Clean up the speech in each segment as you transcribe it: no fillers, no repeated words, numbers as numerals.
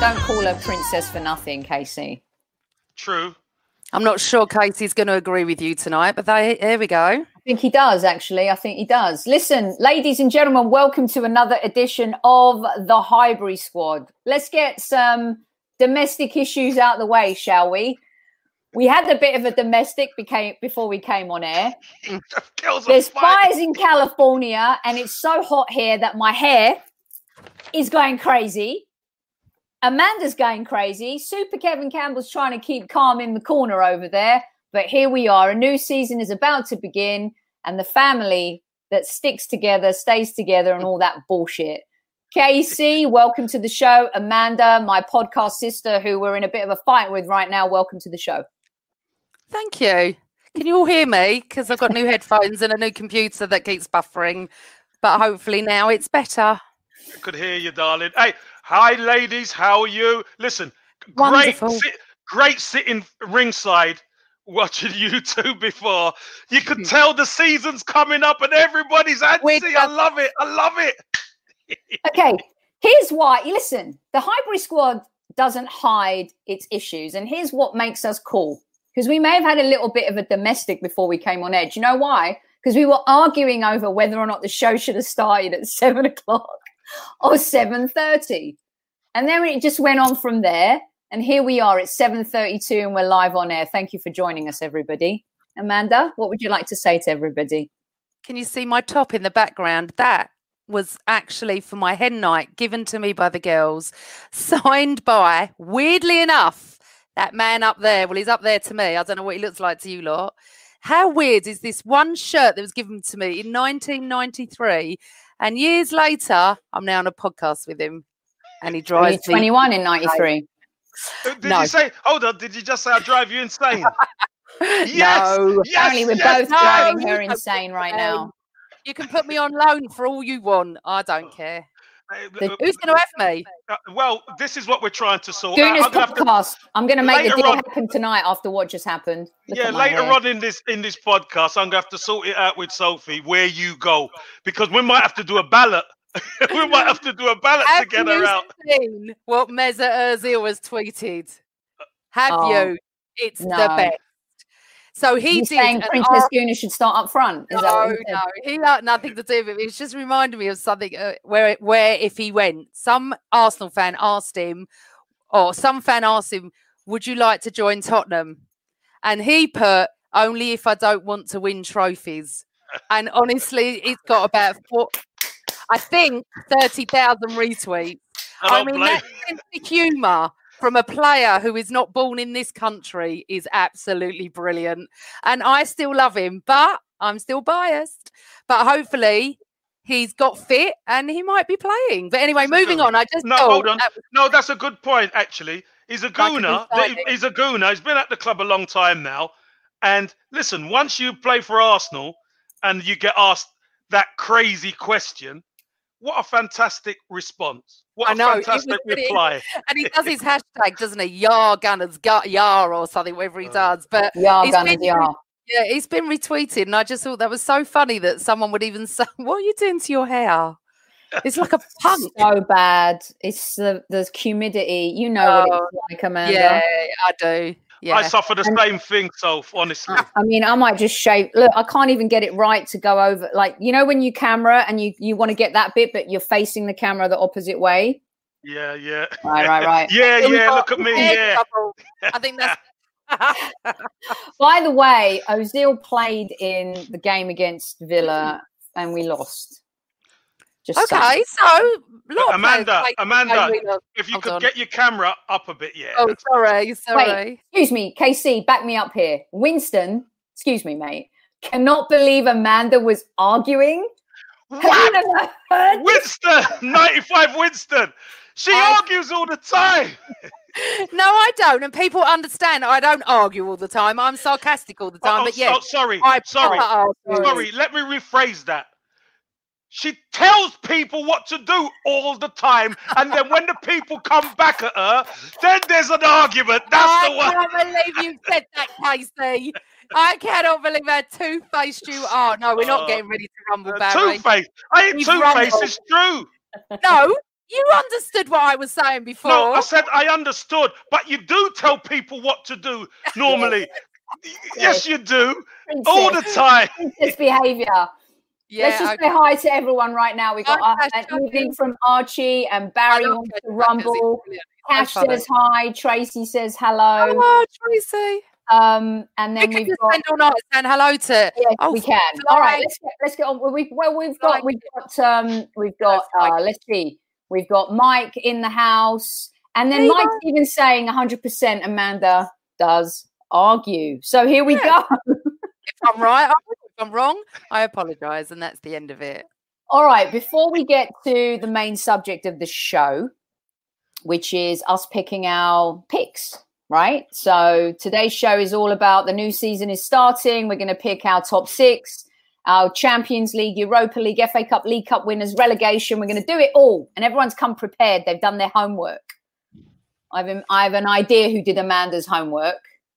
don't call her princess for nothing, Casey. True. I'm not sure Casey's going to agree with you tonight, but here we go. I think he does, actually. I think he does. Listen, ladies and gentlemen, welcome to another edition of the Highbury Squad. Let's get some domestic issues out of the way, shall we? We had a bit of a domestic before we came on air. There's fires in California, and it's so hot here that my hair is going crazy. Amanda's going crazy. Super Kevin Campbell's trying to keep calm in the corner over there. But here we are. A new season is about to begin, and the family that sticks together, stays together, and all that bullshit. Casey, welcome to the show. Amanda, my podcast sister, who we're in a bit of a fight with right now, welcome to the show. Thank you. Can you all hear me? Because I've got new headphones and a new computer that keeps buffering. But hopefully now it's better. I could hear you, darling. Hey, hi, ladies. How are you? Listen, great sitting ringside watching you two before. You could tell the season's coming up and everybody's antsy. I love it. I love it. Okay, here's why. Listen, the Highbury Squad doesn't hide its issues. And here's what makes us cool. Because we may have had a little bit of a domestic before we came on edge. You know why? Because we were arguing over whether or not the show should have started at 7 o'clock or 7:30. And then it just went on from there. And here we are. It's 7:32 and we're live on air. Thank you for joining us, everybody. Amanda, what would you like to say to everybody? Can you see my top in the background? That was actually for my hen night, given to me by the girls, signed by, weirdly enough, that man up there. Well, he's up there to me. I don't know what he looks like to you lot. How weird is this one shirt that was given to me in 1993? And years later, I'm now on a podcast with him. And he drives me. 21 in 93. Did you say, hold on, did you just say I drive you insane? Yes. No. Yes, apparently we're both driving her insane right now. You can put me on loan for all you want. I don't care. Who's going to have me? Well, this is what we're trying to sort out. Doing this podcast. I'm going to make the deal happen tonight after what just happened. Later on in this podcast, I'm going to have to sort it out with Sophie where you go. Because we might have to do a ballot. We might have to do a ballot to get her out. Have you seen what Mesut Ozil has tweeted? Have you? It's the best. So he did. Saying Princess Guna should start up front. No, he had nothing to do with it. It's just reminded me of something where if he went, some Arsenal fan asked him, or some fan asked him, "Would you like to join Tottenham?" And he put, "Only if I don't want to win trophies." And honestly, it's got about 30,000 retweets. I mean, that sense of humour from a player who is not born in this country is absolutely brilliant. And I still love him, but I'm still biased. But hopefully he's got fit and he might be playing. But anyway, moving on. Hold on. No, that's a good point, actually. He's a gooner. He's a gooner. He's been at the club a long time now. And listen, once you play for Arsenal and you get asked that crazy question, what a fantastic response. What a fantastic reply. And he does his hashtag, doesn't he? Yar Gunners, Yar or something, whatever he does. But Yar Gunners, Yar. Yeah, he's been retweeted. And I just thought that was so funny that someone would even say, "What are you doing to your hair?" It's like a punk. So bad. It's the humidity. You know what it's like, Amanda. Yeah, I do. Yeah. I suffer the same thing, Soph, honestly. I mean, I might just shave. Look, I can't even get it right to go over. Like, you know, when you camera and you want to get that bit, but you're facing the camera the opposite way. Yeah. Right. Yeah. Look at me. Yeah. I think that's. By the way, Ozil played in the game against Villa and we lost. Okay, so Amanda, if you could get your camera up a bit, yeah. Oh, sorry. Wait, excuse me, KC, back me up here. Winston, excuse me, mate, cannot believe Amanda was arguing. What? Have you never heard Winston, 95 Winston. She argues all the time. No, I don't. And people understand I don't argue all the time. I'm sarcastic all the time. But yeah. Sorry. Let me rephrase that. She tells people what to do all the time, and then when the people come back at her, then there's an argument. That's the one. I can't believe you said that, Casey. I cannot believe how two-faced you are. No, we're not getting ready to rumble, Barry. Two-faced? I ain't two-faced. It's true. No, You understood what I was saying before. No, I said I understood, but you do tell people what to do normally. Yes, you do. Princess. All the time. Princess behaviour. Yeah, Let's just say hi to everyone right now. We've got an evening from Archie and Barry wants to rumble. Cash says hi. Tracy says hello. Hello, Tracy. And then we've got spend all night saying hello to. Yes, we can. All right, let's get on. We've got. Let's see. We've got Mike in the house, and then Mike's even saying 100% Amanda does argue. So here we go. If I'm right, if I'm wrong, I apologise, and that's the end of it. All right, before we get to the main subject of the show, which is us picking our picks, right? So today's show is all about the new season is starting. We're going to pick our top 6, our Champions League, Europa League, FA Cup, League Cup winners, relegation. We're going to do it all. And everyone's come prepared. They've done their homework. I have an idea who did Amanda's homework.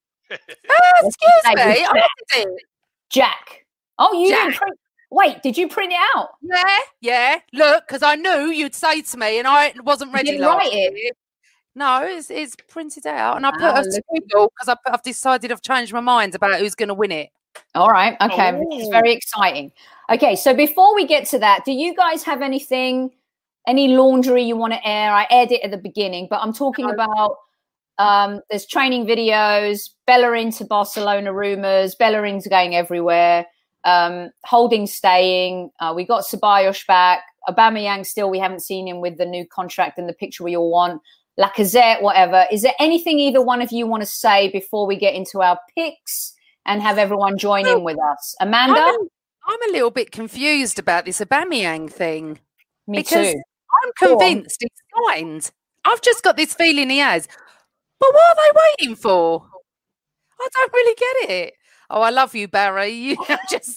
Excuse me. I did. Jack. Oh, you didn't print. Wait, did you print it out? Yeah. Look, because I knew you'd say to me, and I wasn't ready. You didn't write it. No, it's printed out, and I put a squiggle because I've decided I've changed my mind about who's going to win it. All right, okay, it's very exciting. Okay, so before we get to that, do you guys have any laundry you want to air? I aired it at the beginning, but I'm talking about there's training videos, Bellerin to Barcelona rumours, Bellerin's going everywhere. Holding staying. We got Ceballos back. Aubameyang still, we haven't seen him with the new contract and the picture we all want. Lacazette, whatever. Is there anything either one of you want to say before we get into our picks and have everyone join in with us? Amanda? I'm a little bit confused about this Aubameyang thing. Me too. I'm convinced he's signed. I've just got this feeling he has. But what are they waiting for? I don't really get it. Oh, I love you, Barry. You're just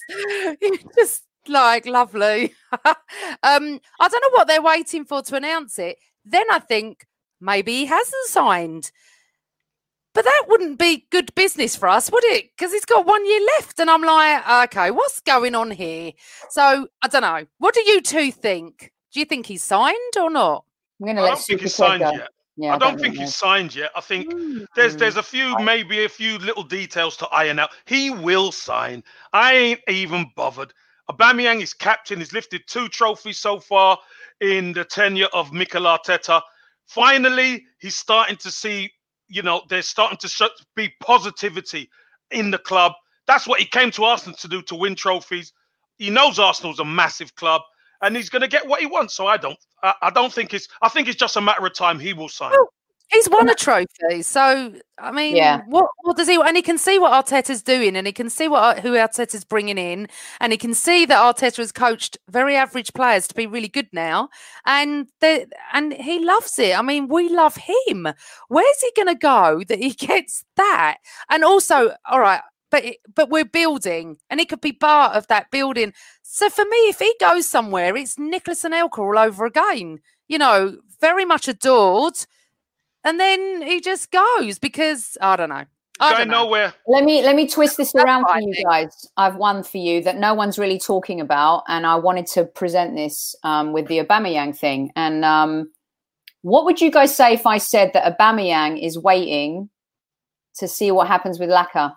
like lovely. I don't know what they're waiting for to announce it. Then I think maybe he hasn't signed. But that wouldn't be good business for us, would it? Because he's got 1 year left. And I'm like, okay, what's going on here? So I don't know. What do you two think? Do you think he's signed or not? I don't think he's signed yet. Yeah, I don't think he's signed yet. I think there's maybe a few little details to iron out. He will sign. I ain't even bothered. Aubameyang is captain. He's lifted 2 trophies so far in the tenure of Mikel Arteta. Finally, he's starting to see, there's starting to be positivity in the club. That's what he came to Arsenal to do, to win trophies. He knows Arsenal's a massive club, and he's going to get what he wants. So I think it's just a matter of time. He will sign. Well, he's won a trophy. So, I mean, what does he, and he can see what Arteta's doing, and he can see who Arteta's bringing in, and he can see that Arteta has coached very average players to be really good now. And he loves it. I mean, we love him. Where's he going to go that he gets that? And also, all right, but we're building, and he could be part of that building. So for me, if he goes somewhere, it's Nicholas Anelka all over again. Very much adored, and then he just goes because I don't know. Going nowhere. Let me twist this around for you guys. I've one for you that no one's really talking about, and I wanted to present this with the Aubameyang thing. And what would you guys say if I said that Aubameyang is waiting to see what happens with Laka?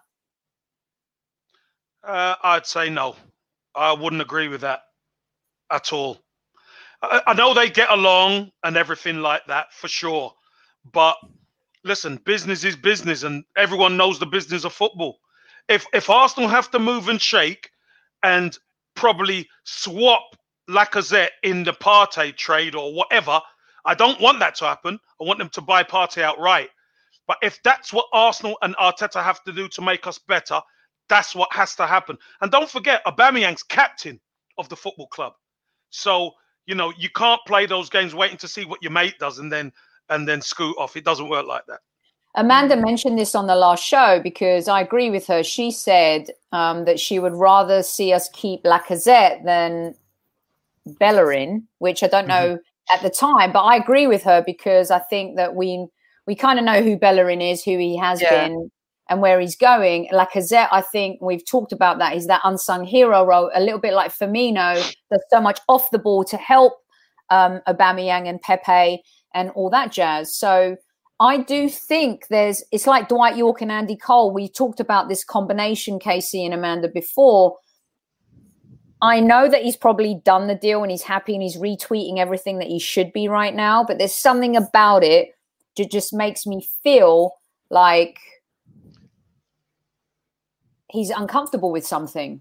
I'd say no. I wouldn't agree with that at all. I know they get along and everything like that for sure. But listen, business is business, and everyone knows the business of football. If Arsenal have to move and shake and probably swap Lacazette in the Partey trade or whatever, I don't want that to happen. I want them to buy Partey outright. But if that's what Arsenal and Arteta have to do to make us better, that's what has to happen. And don't forget, Aubameyang's captain of the football club. So, you can't play those games waiting to see what your mate does and then scoot off. It doesn't work like that. Amanda mentioned this on the last show because I agree with her. She said that she would rather see us keep Lacazette than Bellerin, which I don't know at the time, but I agree with her because I think that we kind of know who Bellerin is, who he has been, and where he's going. Lacazette, I think we've talked about that. He's that unsung hero role, a little bit like Firmino. There's so much off the ball to help Aubameyang and Pepe and all that jazz. So I do think it's like Dwight Yorke and Andy Cole. We talked about this combination, Casey and Amanda, before. I know that he's probably done the deal and he's happy and he's retweeting everything that he should be right now, but there's something about it that just makes me feel like he's uncomfortable with something.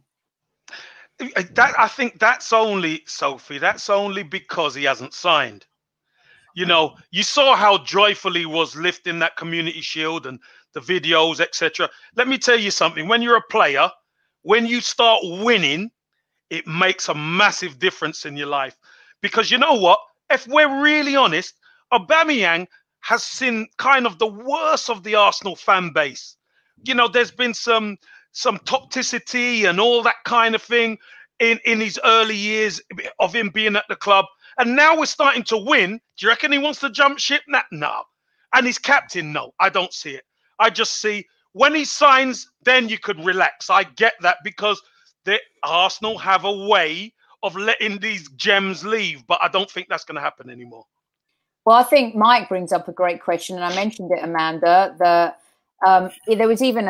I think that's only, Sophie, that's only because he hasn't signed. You know, you saw how joyfully he was lifting that Community Shield and the videos, etc. Let me tell you something. When you're a player, when you start winning, it makes a massive difference in your life. Because you know what? If we're really honest, Aubameyang has seen kind of the worst of the Arsenal fan base. You know, there's been some toxicity and all that kind of thing in his early years of him being at the club. And now we're starting to win. Do you reckon he wants to jump ship? No. And his captain, no, I don't see it. I just see when he signs, then you could relax. I get that because the Arsenal have a way of letting these gems leave, but I don't think that's going to happen anymore. Well, I think Mike brings up a great question, and I mentioned it, Amanda. There was even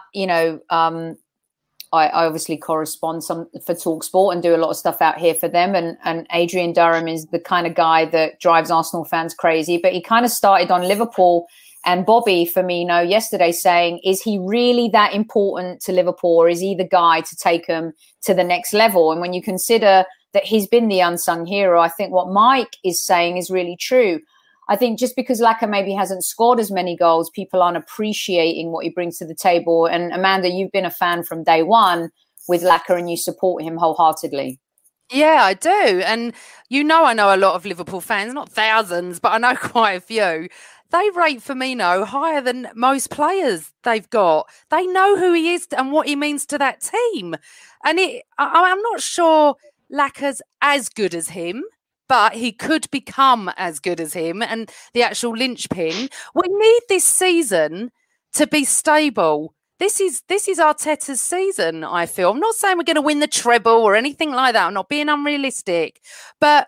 I obviously correspond for TalkSport and do a lot of stuff out here for them. And Adrian Durham is the kind of guy that drives Arsenal fans crazy. But he kind of started on Liverpool and Bobby Firmino yesterday saying, is he really that important to Liverpool, or is he the guy to take them to the next level? And when you consider that he's been the unsung hero, I think what Mike is saying is really true. I think just because Laka maybe hasn't scored as many goals, people aren't appreciating what he brings to the table. And Amanda, you've been a fan from day one with Laka and you support him wholeheartedly. Yeah, I do. And I know a lot of Liverpool fans, not thousands, but I know quite a few. They rate Firmino higher than most players they've got. They know who he is and what he means to that team. And I'm not sure Laka's as good as him, but he could become as good as him and the actual linchpin. We need this season to be stable. This is Arteta's season, I feel. I'm not saying we're going to win the treble or anything like that. I'm not being unrealistic. But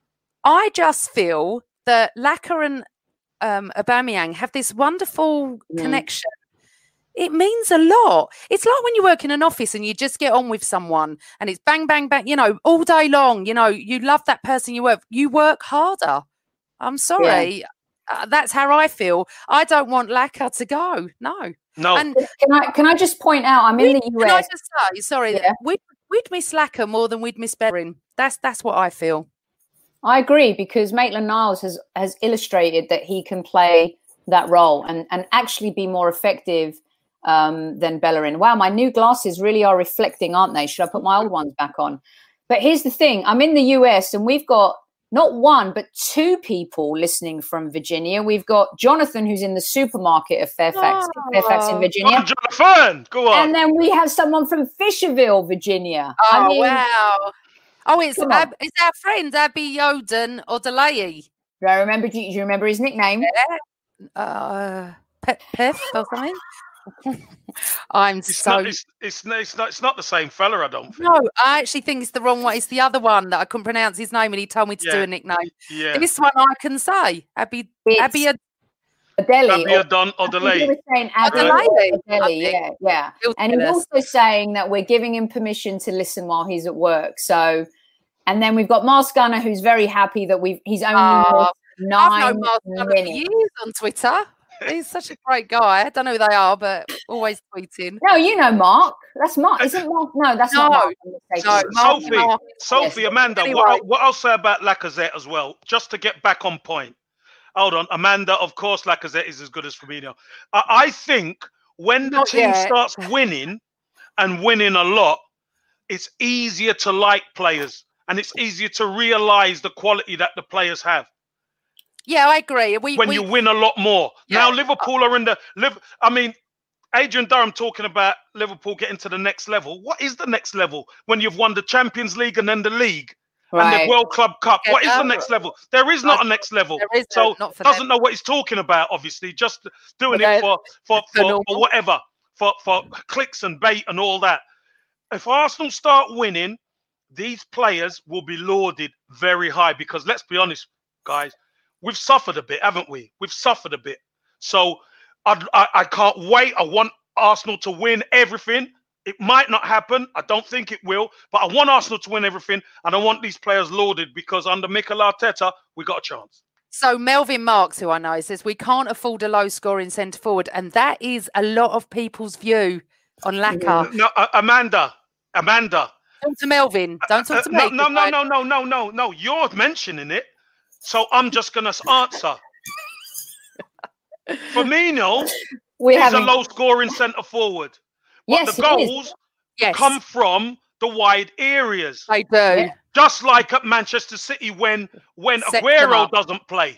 I just feel that Laka and Aubameyang have this wonderful connection. It means a lot. It's like when you work in an office and you just get on with someone and it's bang, bang, bang, all day long. You love that person you work harder. I'm sorry. Yeah. That's how I feel. I don't want Laka to go. No. And can I just point out, I'm in the US. Can I just say, sorry, we'd miss Laka more than we'd miss Bellerin. That's what I feel. I agree, because Maitland-Niles has illustrated that he can play that role and actually be more effective than Bellerin. Wow, my new glasses really are reflecting, aren't they? Should I put my old ones back on? But here's the thing. I'm in the US and we've got not one, but two people listening from Virginia. We've got Jonathan, who's in the supermarket of Fairfax in Virginia. Oh, Jonathan, go on. And then we have someone from Fisherville, Virginia. Oh, wow. Oh, it's our friend, Abby Yoden or DeLay. Do you remember his nickname? Pef or something? It's not the same fella, I don't think. No, I actually think it's the wrong one. It's the other one that I couldn't pronounce his name and he told me to do a nickname. Yeah. This one I can say. Abby Adeli. Or DeLay. He was saying Adeli, yeah. And he's also saying that we're giving him permission to listen while he's at work. So, and then we've got Mars Gunner, who's very happy that he's only 9 I've known Mars Gunner for years on Twitter. He's such a great guy. I don't know who they are, but always tweeting. No, you know Mark. That's Mark. Isn't Mark? No, that's not Mark. Sophie, Amanda, anyway. What I'll say about Lacazette as well, just to get back on point. Hold on. Amanda, of course, Lacazette is as good as Firmino. I think when the team starts winning and winning a lot, it's easier to like players and it's easier to realise the quality that the players have. Yeah, I agree. When you win a lot more. Yeah. Now Liverpool are in Adrian Durham talking about Liverpool getting to the next level. What is the next level when you've won the Champions League and then the league and the World Club Cup? What is the next level? There is not a next level. So doesn't know what he's talking about, obviously, just doing it for whatever, for clicks and bait and all that. If Arsenal start winning these players will be lauded very high because let's be honest, guys, we've suffered a bit, haven't we? We've suffered a bit. So I can't wait. I want Arsenal to win everything. It might not happen. I don't think it will. But I want Arsenal to win everything. And I want these players lauded because under Mikel Arteta, we got a chance. So Melvin Marks, who I know, says we can't afford a low-scoring centre-forward. And that is a lot of people's view on Laka. No, Amanda. Talk to Melvin. Don't talk to me. No. You're mentioning it. So I'm just going to answer. Firmino is a low-scoring centre-forward. But yes, the goals come from the wide areas. They do. Yeah. Just like at Manchester City when Aguero doesn't play.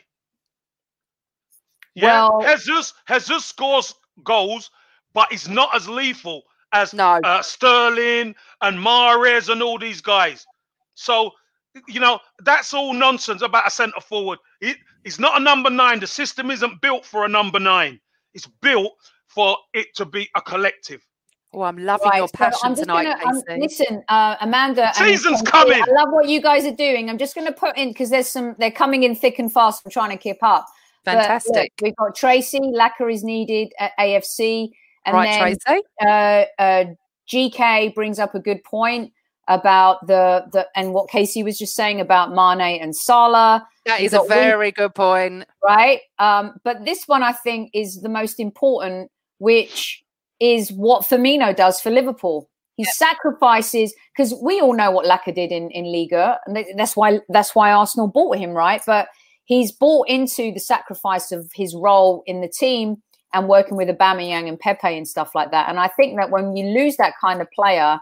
Yeah, well, Jesus scores goals, but he's not as lethal as Sterling and Mahrez and all these guys. So, that's all nonsense about a centre-forward. He's not a number 9. The system isn't built for a number 9. It's built for it to be a collective. Oh, I'm loving your passion tonight, Casey. Listen, Amanda. Season's coming. I love what you guys are doing. I'm just going to put in because they're coming in thick and fast. I'm trying to keep up. Fantastic. But, look, we've got Tracy. Laka is needed at AFC. And right, then, Tracy. GK brings up a good point about the and what Casey was just saying about Mane and Salah. That is a very good point. Right. But this one, I think, is the most important, which is what Firmino does for Liverpool. He sacrifices, because we all know what Laka did in Liga, and that's why Arsenal bought him, right? But he's bought into the sacrifice of his role in the team and working with Aubameyang and Pepe and stuff like that. And I think that when you lose that kind of player,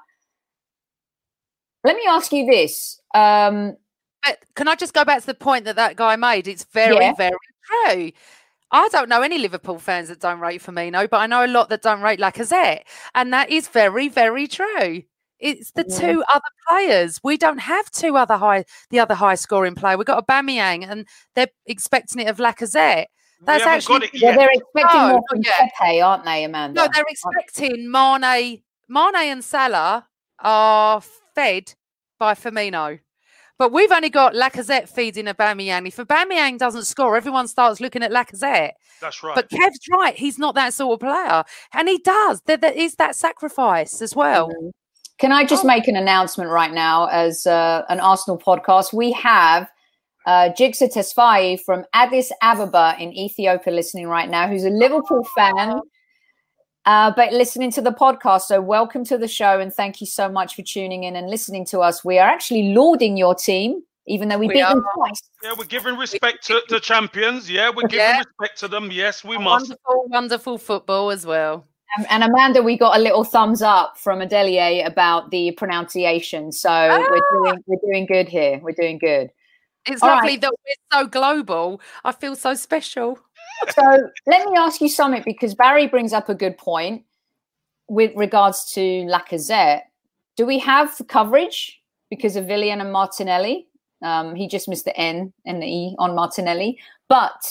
let me ask you this. Can I just go back to the point that guy made? It's very, very true. I don't know any Liverpool fans that don't rate Firmino, but I know a lot that don't rate Lacazette. And that is very, very true. It's the two other players. We don't have the other high scoring player. We've got Aubameyang and they're expecting it of Lacazette. That's actually they're expecting more from Pepe, aren't they, Amanda? No, they're expecting Mane and Salah are fed by Firmino. But we've only got Lacazette feeding Aubameyang. If Aubameyang doesn't score, everyone starts looking at Lacazette. That's right. But Kev's right. He's not that sort of player. And he does. There is that sacrifice as well. Mm-hmm. Can I just make an announcement right now as an Arsenal podcast? We have Jigsaw Tesfaye from Addis Ababa in Ethiopia listening right now, who's a Liverpool fan. But listening to the podcast. So welcome to the show and thank you so much for tuning in and listening to us. We are actually lauding your team, even though we beat them twice. Yeah, we're giving respect to the champions. Yeah, we're giving respect to them. Yes, we must. Wonderful, wonderful football as well. And Amanda, we got a little thumbs up from Adelier about the pronunciation. So we're doing good here. We're doing good. It's lovely that we're so global. I feel so special. So let me ask you something, because Barry brings up a good point with regards to Lacazette. Do we have coverage because of Willian and Martinelli? He just missed the N and the E on Martinelli. But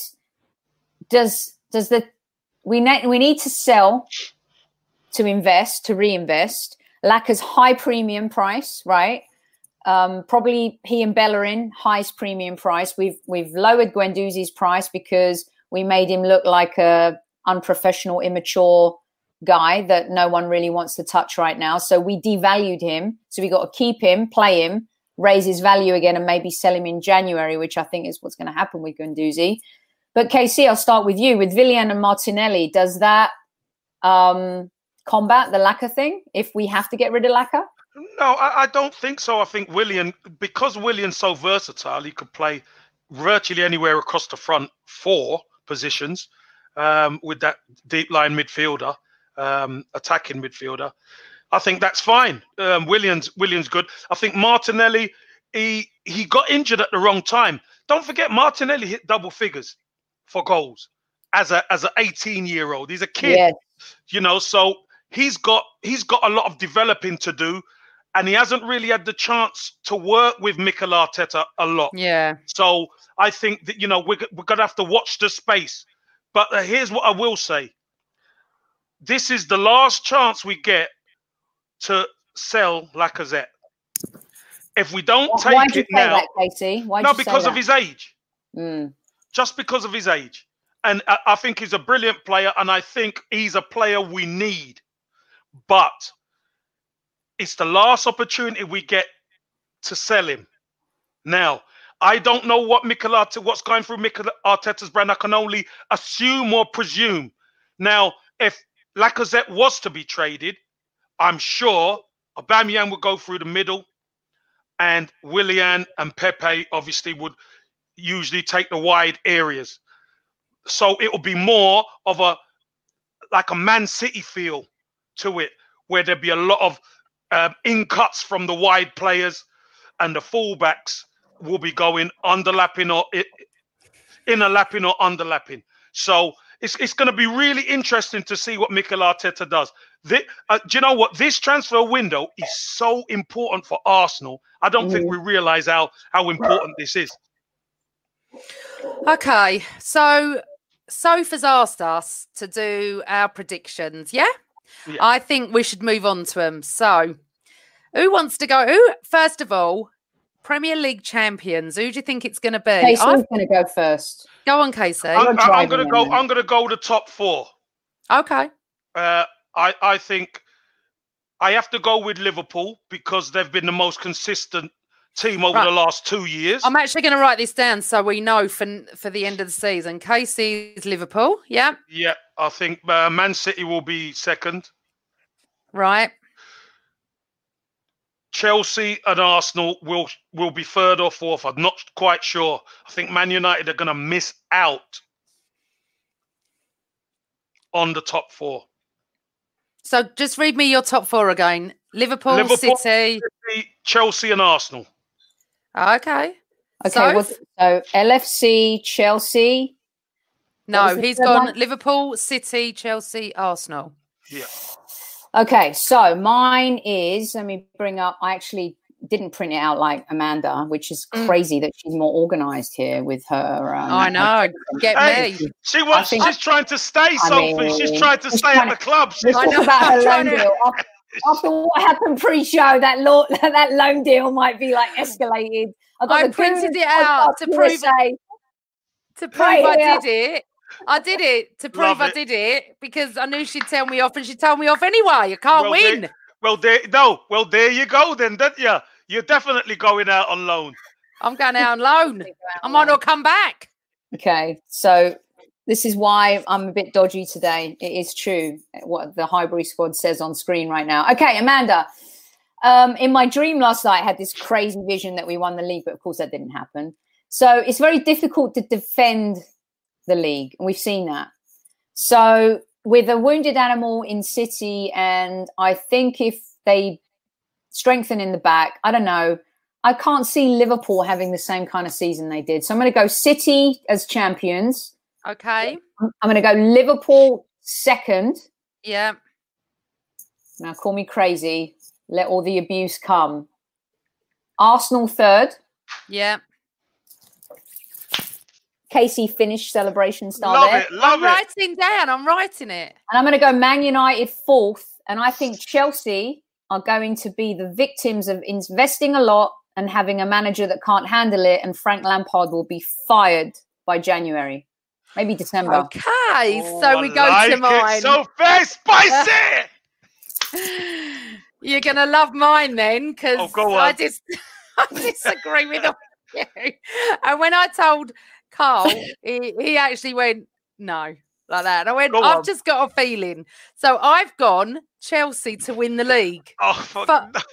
we need to sell to invest, to reinvest. Laka's high premium price, right? Probably he and Bellerin, highest premium price. We've lowered Guendouzi's price because we made him look like a unprofessional, immature guy that no one really wants to touch right now. So we devalued him. So we got to keep him, play him, raise his value again, and maybe sell him in January, which I think is what's going to happen with Guendouzi. But KC, I'll start with you. With Willian and Martinelli, does that combat the Laka thing if we have to get rid of Laka? No, I don't think so. I think because Willian's so versatile, he could play virtually anywhere across the front four positions with that deep line midfielder, attacking midfielder. I think that's fine. Willian's good. I think Martinelli, he got injured at the wrong time. Don't forget, Martinelli hit double figures for goals as an 18-year-old. He's a kid, so he's got a lot of developing to do. And he hasn't really had the chance to work with Mikel Arteta a lot. Yeah. So I think that, we're going to have to watch the space. But here's what I will say. This is the last chance we get to sell Lacazette. If we don't Why take do you it say now, that, Casey? Why no, because of his age. Just because of his age. And I think he's a brilliant player, and I think he's a player we need. But it's the last opportunity we get to sell him. Now, I don't know what's going through Mikel Arteta's brain. I can only assume or presume. Now, if Lacazette was to be traded, I'm sure Aubameyang would go through the middle, and Willian and Pepe obviously would usually take the wide areas. So it will be more of a Man City feel to it, where there'd be a lot of in-cuts from the wide players, and the fullbacks will be going underlapping or innerlapping or underlapping. So it's going to be really interesting to see what Mikel Arteta does. Do you know what? This transfer window is so important for Arsenal. I don't think we realise how important this is. Okay, so Soph has asked us to do our predictions, yeah? I think we should move on to them. So, who wants to go? First of all, Premier League champions. Who do you think it's going to be? Casey's going to go first. Go on, Casey. I'm going to go the top four. Okay. I think I have to go with Liverpool because they've been the most consistent team over the last 2 years. I'm actually going to write this down so we know for the end of the season. Casey's Liverpool, yeah? Yeah, I think Man City will be second. Right. Chelsea and Arsenal will be third or fourth. I'm not quite sure. I think Man United are going to miss out on the top four. So just read me your top four again. Liverpool City, Chelsea and Arsenal. Okay. So LFC, Chelsea. No, he's gone Liverpool, City, Chelsea, Arsenal. Yeah. Okay, so mine is, let me bring up, I actually didn't print it out like Amanda, which is crazy that she's more organised here with her. I know, get me. She's trying to stay, Sophie. She's trying to stay at the club. She's talking about her loan deal. After what happened pre-show, that loan deal might be like escalated. I printed it out to prove I did it. I did it to prove I did it because I knew she'd tell me off, and she told me off anyway. I can't win. There you go then, didn't you? You're definitely going out on loan. I'm going out on loan. I might not come back. Okay, so this is why I'm a bit dodgy today. It is true what the Highbury squad says on screen right now. Okay, Amanda, in my dream last night, I had this crazy vision that we won the league, but of course that didn't happen. So it's very difficult to defend the league, and we've seen that. So with a wounded animal in City, and I think if they strengthen in the back, I don't know, I can't see Liverpool having the same kind of season they did. So I'm going to go City as champions. Okay. I'm going to go Liverpool second. Yeah. Now call me crazy. Let all the abuse come. Arsenal third. Yeah. Casey finished celebration style Love there. it, love I'm writing down. I'm writing it. And I'm going to go Man United fourth. And I think Chelsea are going to be the victims of investing a lot and having a manager that can't handle it. And Frank Lampard will be fired by January, maybe December. Okay, so we go to mine. So very spicy. You're going to love mine then, because I disagree with you. And when I told Carl, he actually went, no, like that. And I went, I've just got a feeling. So I've gone Chelsea to win the league. Oh,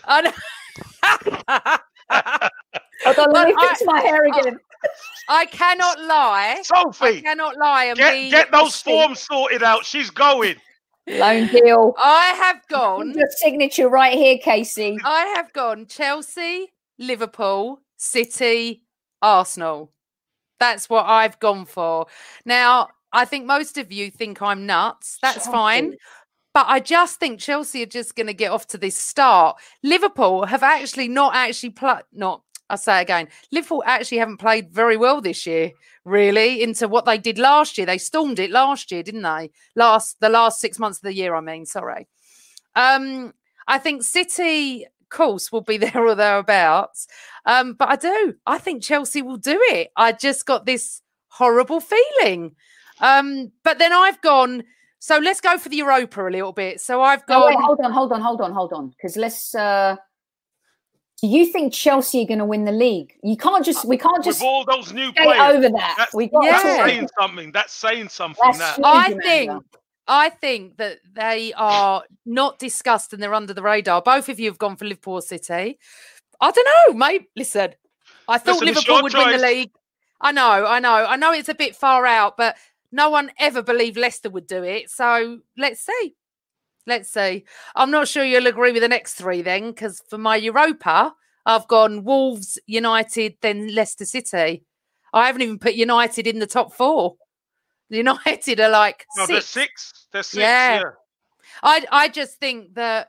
Let me fix my hair again. I cannot lie. Sophie, I cannot lie. And get those forms sorted out. She's going. Loan deal. I have gone. Your signature right here, Casey. I have gone Chelsea, Liverpool, City, Arsenal. That's what I've gone for. Now, I think most of you think I'm nuts. That's fine. But I just think Chelsea are just going to get off to this start. Liverpool have actually I'll say it again. Liverpool actually haven't played very well this year, really, into what they did last year. They stormed it last year, didn't they? The last 6 months of the year, sorry. I think City course, will be there or thereabouts. But I think Chelsea will do it. I just got this horrible feeling. But then I've gone, so let's go for the Europa a little bit. So I've gone. Wait, hold on. Because let's. Do you think Chelsea are going to win the league? We can't just with all those new players over that. That's saying something. That's saying something. I think that they are not discussed and they're under the radar. Both of you have gone for Liverpool City. I don't know, mate. Listen, I thought Liverpool would win the league. I know it's a bit far out, but no one ever believed Leicester would do it. So let's see. I'm not sure you'll agree with the next three then, because for my Europa, I've gone Wolves, United, then Leicester City. I haven't even put United in the top four. United are like six. They're six. Yeah. I just think that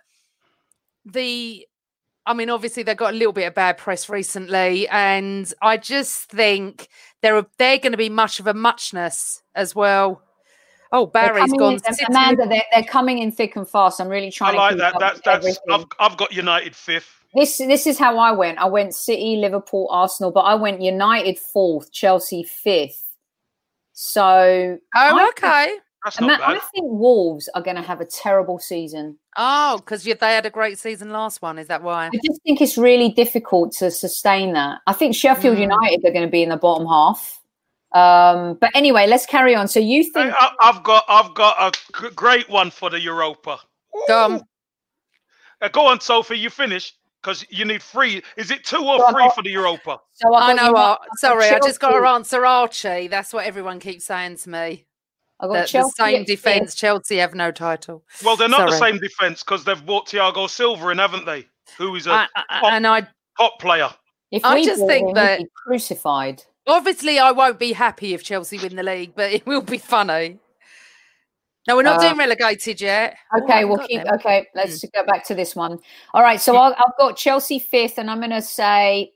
obviously they got a little bit of bad press recently, and I just think they're going to be much of a muchness as well. Oh, Barry's gone. Amanda, they're coming in thick and fast. I'm really trying. I like that. I've got United fifth. This is how I went. I went City, Liverpool, Arsenal, but I went United fourth, Chelsea fifth. So okay. That's not bad. I think Wolves are going to have a terrible season. Oh, because they had a great season last one. Is that why? I just think it's really difficult to sustain that. I think Sheffield United are going to be in the bottom half. But anyway, let's carry on. So you think I've got a great one for the Europa. Go on, Sophie. You finish because you need 3. Is it 2 or 3 for the Europa? So I know. Sorry, I just got to answer Archie. That's what everyone keeps saying to me. The same defence. Chelsea have no title. Well, they're not the same defence because they've bought Thiago Silva in, haven't they? Who is a top player. I just think that he'd be crucified. Obviously, I won't be happy if Chelsea win the league, but it will be funny. No, we're not doing relegated yet. Okay, let's go back to this one. All right, so I've got Chelsea fifth, and I'm going to say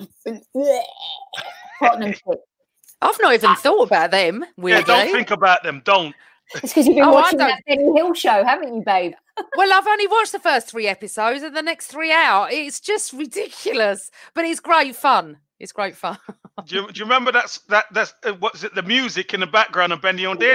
Tottenham sixth. I've not even thought about them. Weirdly. Yeah, don't think about them. Don't. It's because you've been watching that Benny Hill show, haven't you, babe? Well, I've only watched the first 3 episodes, and the next 3 out. It's just ridiculous, but it's great fun. It's great fun. Do you remember that's what's it? The music in the background of Benny on there.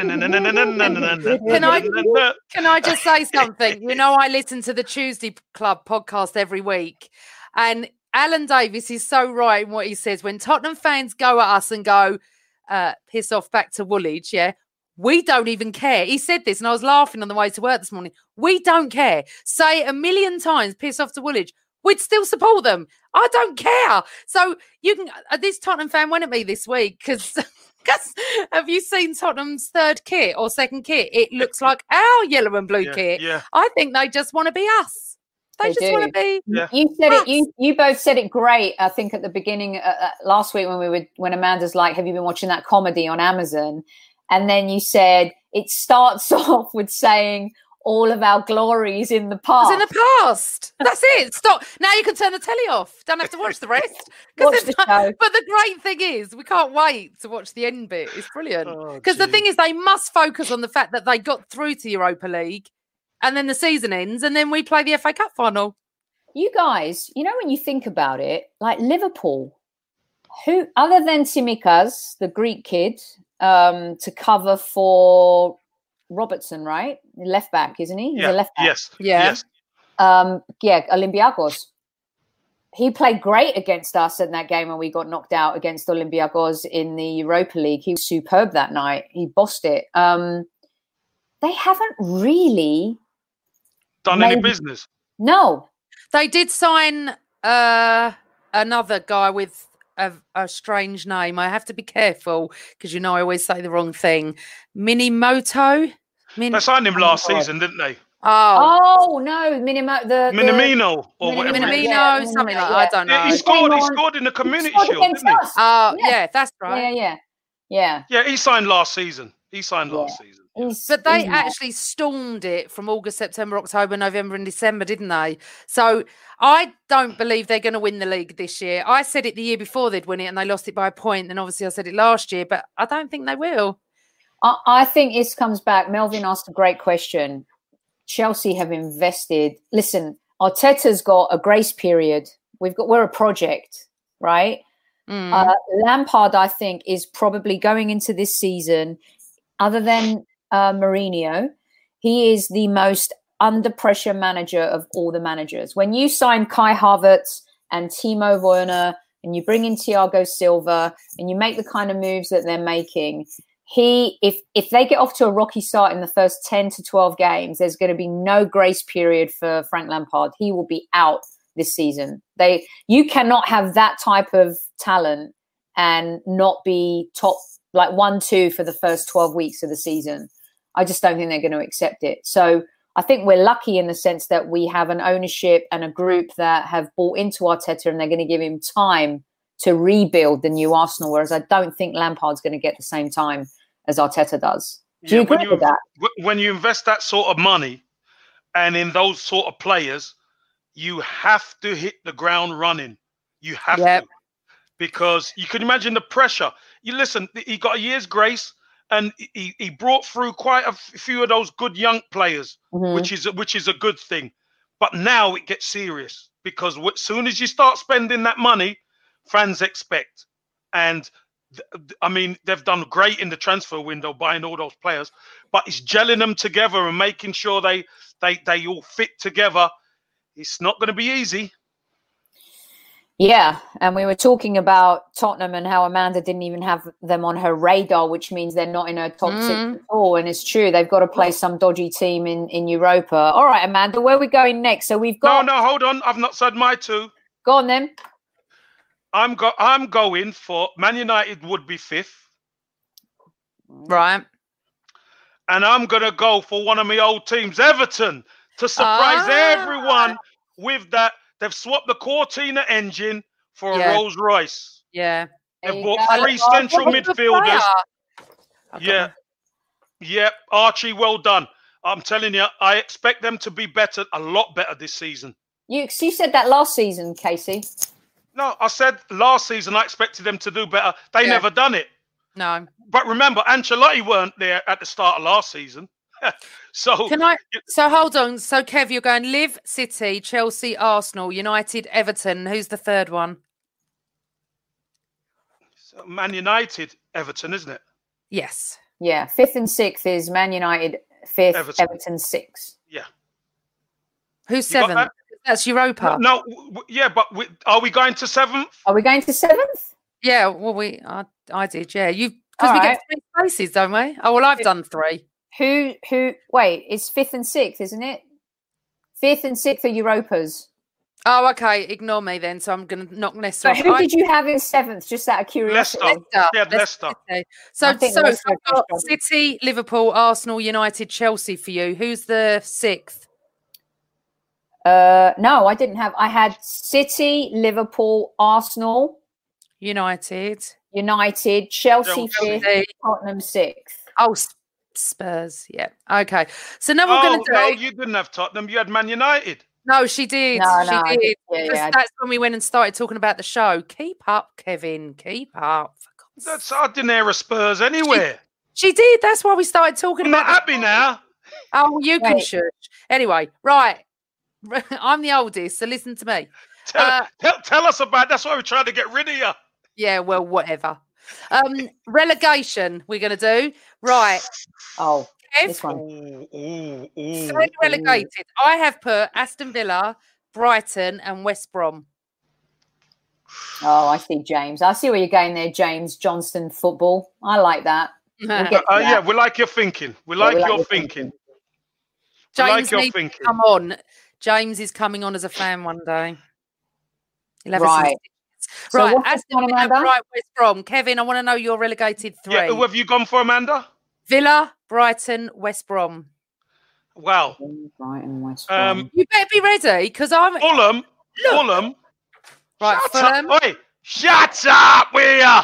Can I just say something? You know, I listen to the Tuesday Club podcast every week, and Alan Davis is so right in what he says. When Tottenham fans go at us and go, piss off back to Woolwich, yeah, we don't even care. He said this, and I was laughing on the way to work this morning. We don't care. Say it a million times, piss off to Woolwich. We'd still support them. I don't care. So you can. This Tottenham fan went at me this week because have you seen Tottenham's 3rd kit or 2nd kit? It looks like our yellow and blue kit. Yeah. I think they just want to be us. They just want to be. Yeah. You said it. You both said it great. I think at the beginning last week when Amanda's like, "Have you been watching that comedy on Amazon?" And then you said it starts off with saying, all of our glories in the past. It's in the past. That's it. Stop. Now you can turn the telly off. Don't have to watch the rest. Watch the show. But the great thing is, we can't wait to watch the end bit. It's brilliant. Because the thing is, they must focus on the fact that they got through to Europa League, and then the season ends, and then we play the FA Cup final. You guys, you know, when you think about it, like Liverpool, who other than Tsimikas, the Greek kid, to cover for Robertson, right? Left back, isn't he? He's a left back. Yes. Yeah. Yes. Olympiacos. He played great against us in that game when we got knocked out against Olympiacos in the Europa League. He was superb that night. He bossed it. They haven't really done any business. No. They did sign another guy with a strange name. I have to be careful because, you know, I always say the wrong thing. Minimoto. They signed him last season, didn't they? Oh no, Minamino or whatever. Minamino, something like that. I don't know. He scored in the Community Shield, didn't he? Yeah, that's right. Yeah. Yeah, he signed last season. But they actually stormed it from August, September, October, November and December, didn't they? So I don't believe they're going to win the league this year. I said it the year before they'd win it and they lost it by a point. And obviously I said it last year, but I don't think they will. I think this comes back. Melvin asked a great question. Chelsea have invested. Listen, Arteta's got a grace period. We're a project, right? Lampard, I think, is probably going into this season, other than Mourinho, he is the most under pressure manager of all the managers. When you sign Kai Havertz and Timo Werner and you bring in Thiago Silva and you make the kind of moves that they're making, if they get off to a rocky start in the first 10 to 12 games, there's going to be no grace period for Frank Lampard. He will be out this season. You cannot have that type of talent and not be top like 1-2 for the first 12 weeks of the season. I just don't think they're going to accept it. So I think we're lucky in the sense that we have an ownership and a group that have bought into Arteta and they're going to give him time to rebuild the new Arsenal, whereas I don't think Lampard's going to get the same time as Arteta does. Do you agree with that? When you invest that sort of money and in those sort of players, you have to hit the ground running. You have to. Because you can imagine the pressure. You listen, he got a year's grace and he brought through quite a few of those good young players, which is a good thing. But now it gets serious because as soon as you start spending that money, fans expect. And I mean, they've done great in the transfer window buying all those players, but it's gelling them together and making sure they all fit together. It's not going to be easy. Yeah, and we were talking about Tottenham and how Amanda didn't even have them on her radar, which means they're not in her top 6 at all. And it's true, they've got to play some dodgy team in Europa. All right, Amanda, where are we going next? So we've got... No, hold on. I've not said my two. Go on then. I'm going for Man United would be 5th. Right. And I'm going to go for one of my old teams, Everton, to surprise everyone with that. They've swapped the Cortina engine for a Rolls Royce. Yeah. They've bought 3 central midfielders. Yeah. Archie, well done. I'm telling you, I expect them to be better, a lot better this season. You said that last season, Casey. No, I said last season I expected them to do better. They never done it. No. But remember, Ancelotti weren't there at the start of last season. So hold on. So Kev, you're going Liv, City, Chelsea, Arsenal, United, Everton. Who's the third one? So Man United, Everton, isn't it? Yes. Yeah. 5th and 6th is Man United, 5th, Everton 6th. Yeah. Who's 7th? That? That's Europa. No, but are we going to 7th? Are we going to 7th? Yeah, well, I did, yeah. Because we get 3 places, don't we? Oh, well, I've done 3. Wait, it's 5th and 6th, isn't it? 5th and 6th are Europas. Oh, okay. Ignore me then. So I'm going to knock Leicester off. Who did you have in 7th, just out of curiosity? Leicester. So I've got City, Liverpool, Arsenal, United, Chelsea for you. Who's the 6th? No, I didn't have. I had City, Liverpool, Arsenal, United, Chelsea 5th, Tottenham 6th. Oh, Spurs. Yeah. Okay. So now we're going to do. No, you didn't have Tottenham. You had Man United. No, she did. No, she did. Yeah. That's when we went and started talking about the show. Keep up, Kevin. Keep up. I didn't hear a Spurs anywhere. She did. That's why we started talking about. I'm not happy now. Oh, you can shush. Anyway, right. I'm the oldest, so listen to me. Tell us about. That's why we're trying to get rid of you. Yeah, well, whatever. Relegation we're going to do. Right. Oh, Kev, this one. So relegated. I have put Aston Villa, Brighton and West Brom. Oh, I see, James. I see where you're going there, James. Johnston football. I like that. Yeah, we like your thinking. We like your thinking. James needs to come on. James is coming on as a fan one day. Right. Right, Aston Villa, right, West Brom. Kevin, I want to know your relegated 3. Yeah, who have you gone for, Amanda? Villa, Brighton, West Brom. Wow. Brighton, West Brom. You better be ready because I'm Fulham. Right, Fulham. Oi, shut up, will ya?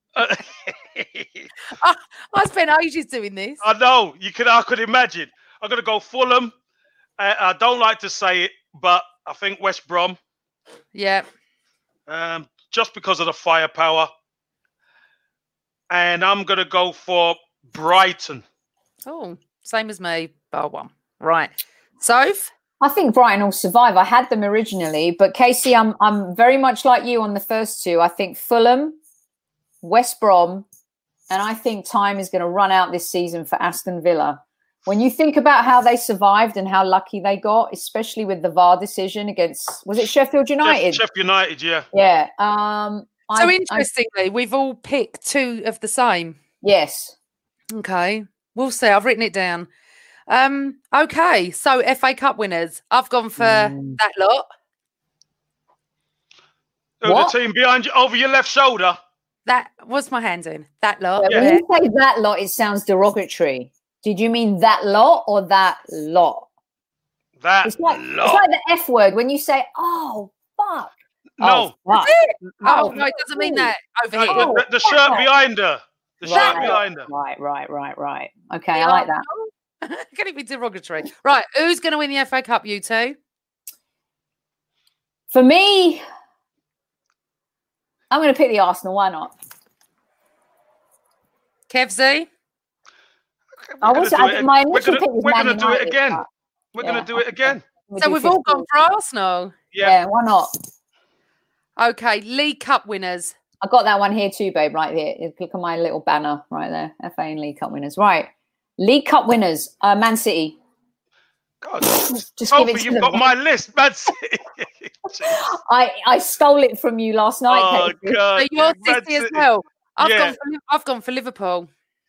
I spent ages doing this. I know. I could imagine. I'm going to go Fulham. I don't like to say it, but I think West Brom. Yeah. Just because of the firepower. And I'm going to go for Brighton. Oh, same as me, bar one. Right. Soph? I think Brighton will survive. I had them originally, but Casey, I'm very much like you on the first two. I think Fulham, West Brom, and I think time is going to run out this season for Aston Villa. When you think about how they survived and how lucky they got, especially with the VAR decision against, was it Sheffield United? Sheffield United, yeah. Yeah. So interestingly, we've all picked two of the same. Yes. Okay. We'll see. I've written it down. Okay. So FA Cup winners. I've gone for that lot. The team behind you, over your left shoulder. That, what's my hand doing? That lot. Yeah. When you say that lot, it sounds derogatory. Did you mean that lot or that lot? It's like the F word when you say, "Oh fuck." No. Oh, fuck. No, it doesn't mean that over here. The shirt behind her. The shirt behind her. Right. Okay, I like that. Can it be derogatory? Right, who's going to win the FA Cup? You two. For me, I'm going to pick the Arsenal. Why not? Kev Z. My initial pick was Man United. We're going to do it again. We're going to do it again. So we've all gone for Arsenal. Yeah, why not? Okay, League Cup winners. I got that one here too, babe, right here. Look at my little banner right there. FA and League Cup winners. Right. League Cup winners, Man City. God, just Sophie, you've got my list, Man City. I stole it from you last night. Oh, Casey. God. So you're City as well. I've gone for Liverpool.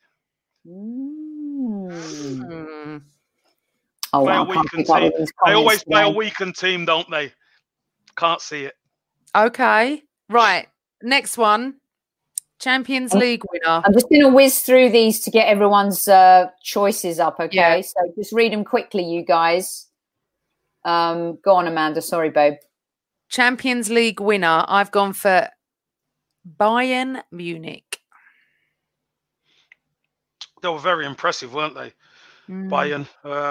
Oh, wow. They always play a weakened team, don't they? Can't see it. Okay. Right. Next one. Champions League winner. I'm just going to whiz through these to get everyone's choices up, okay? Yeah. So just read them quickly, you guys. Go on, Amanda. Sorry, babe. Champions League winner. I've gone for Bayern Munich. They were very impressive, weren't they? Bayern.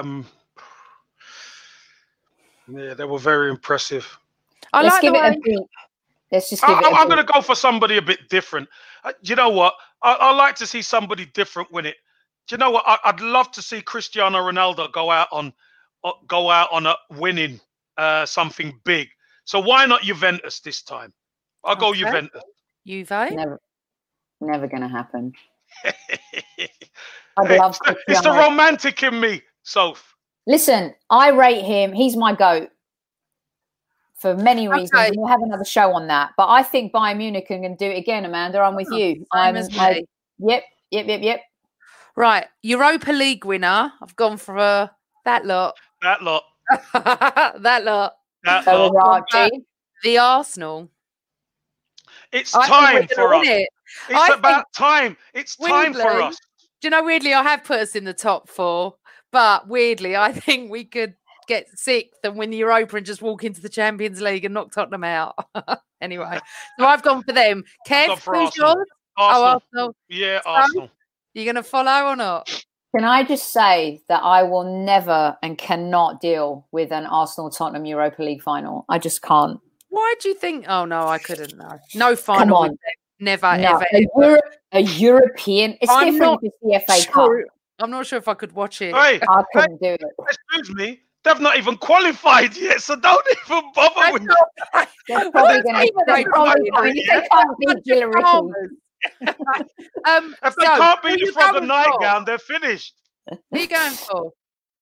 Yeah, they were very impressive. Let's give it a beat. Let's just give it a beat. I'm going to go for somebody a bit different. You know what? I like to see somebody different win it. Do you know what? I'd love to see Cristiano Ronaldo go out on a winning something big. So why not Juventus this time? I'll go Juventus. Juve? Never going to happen. I'd love Cristiano. It's the romantic in me, Soph. Listen, I rate him. He's my GOAT. For many reasons, and we'll have another show on that. But I think Bayern Munich are going to do it again, Amanda. I'm with you. Yep. Right, Europa League winner. I've gone for that lot. That lot. That lot. The Arsenal. It's time for us. It's about time. It's time for us. Do you know, weirdly, I have put us in the top 4, but weirdly, I think we could get 6th and win the Europa and just walk into the Champions League and knock Tottenham out. Anyway, so I've gone for them. Kev, who's yours? Arsenal. Yeah, Arsenal. You going to follow or not? Can I just say that I will never and cannot deal with an Arsenal-Tottenham Europa League final. I just can't. Why do you think? Oh, no, I couldn't. No final. Never, ever. A European. It's different if it's the FA Cup. I'm not sure if I could watch it. Hey, I couldn't do it. Excuse me. They've not even qualified yet, so don't even bother with it. They're probably going to. They can't beat Gillaricci. If they can't beat the Frog and Nightgown, they're finished. Who are you going for?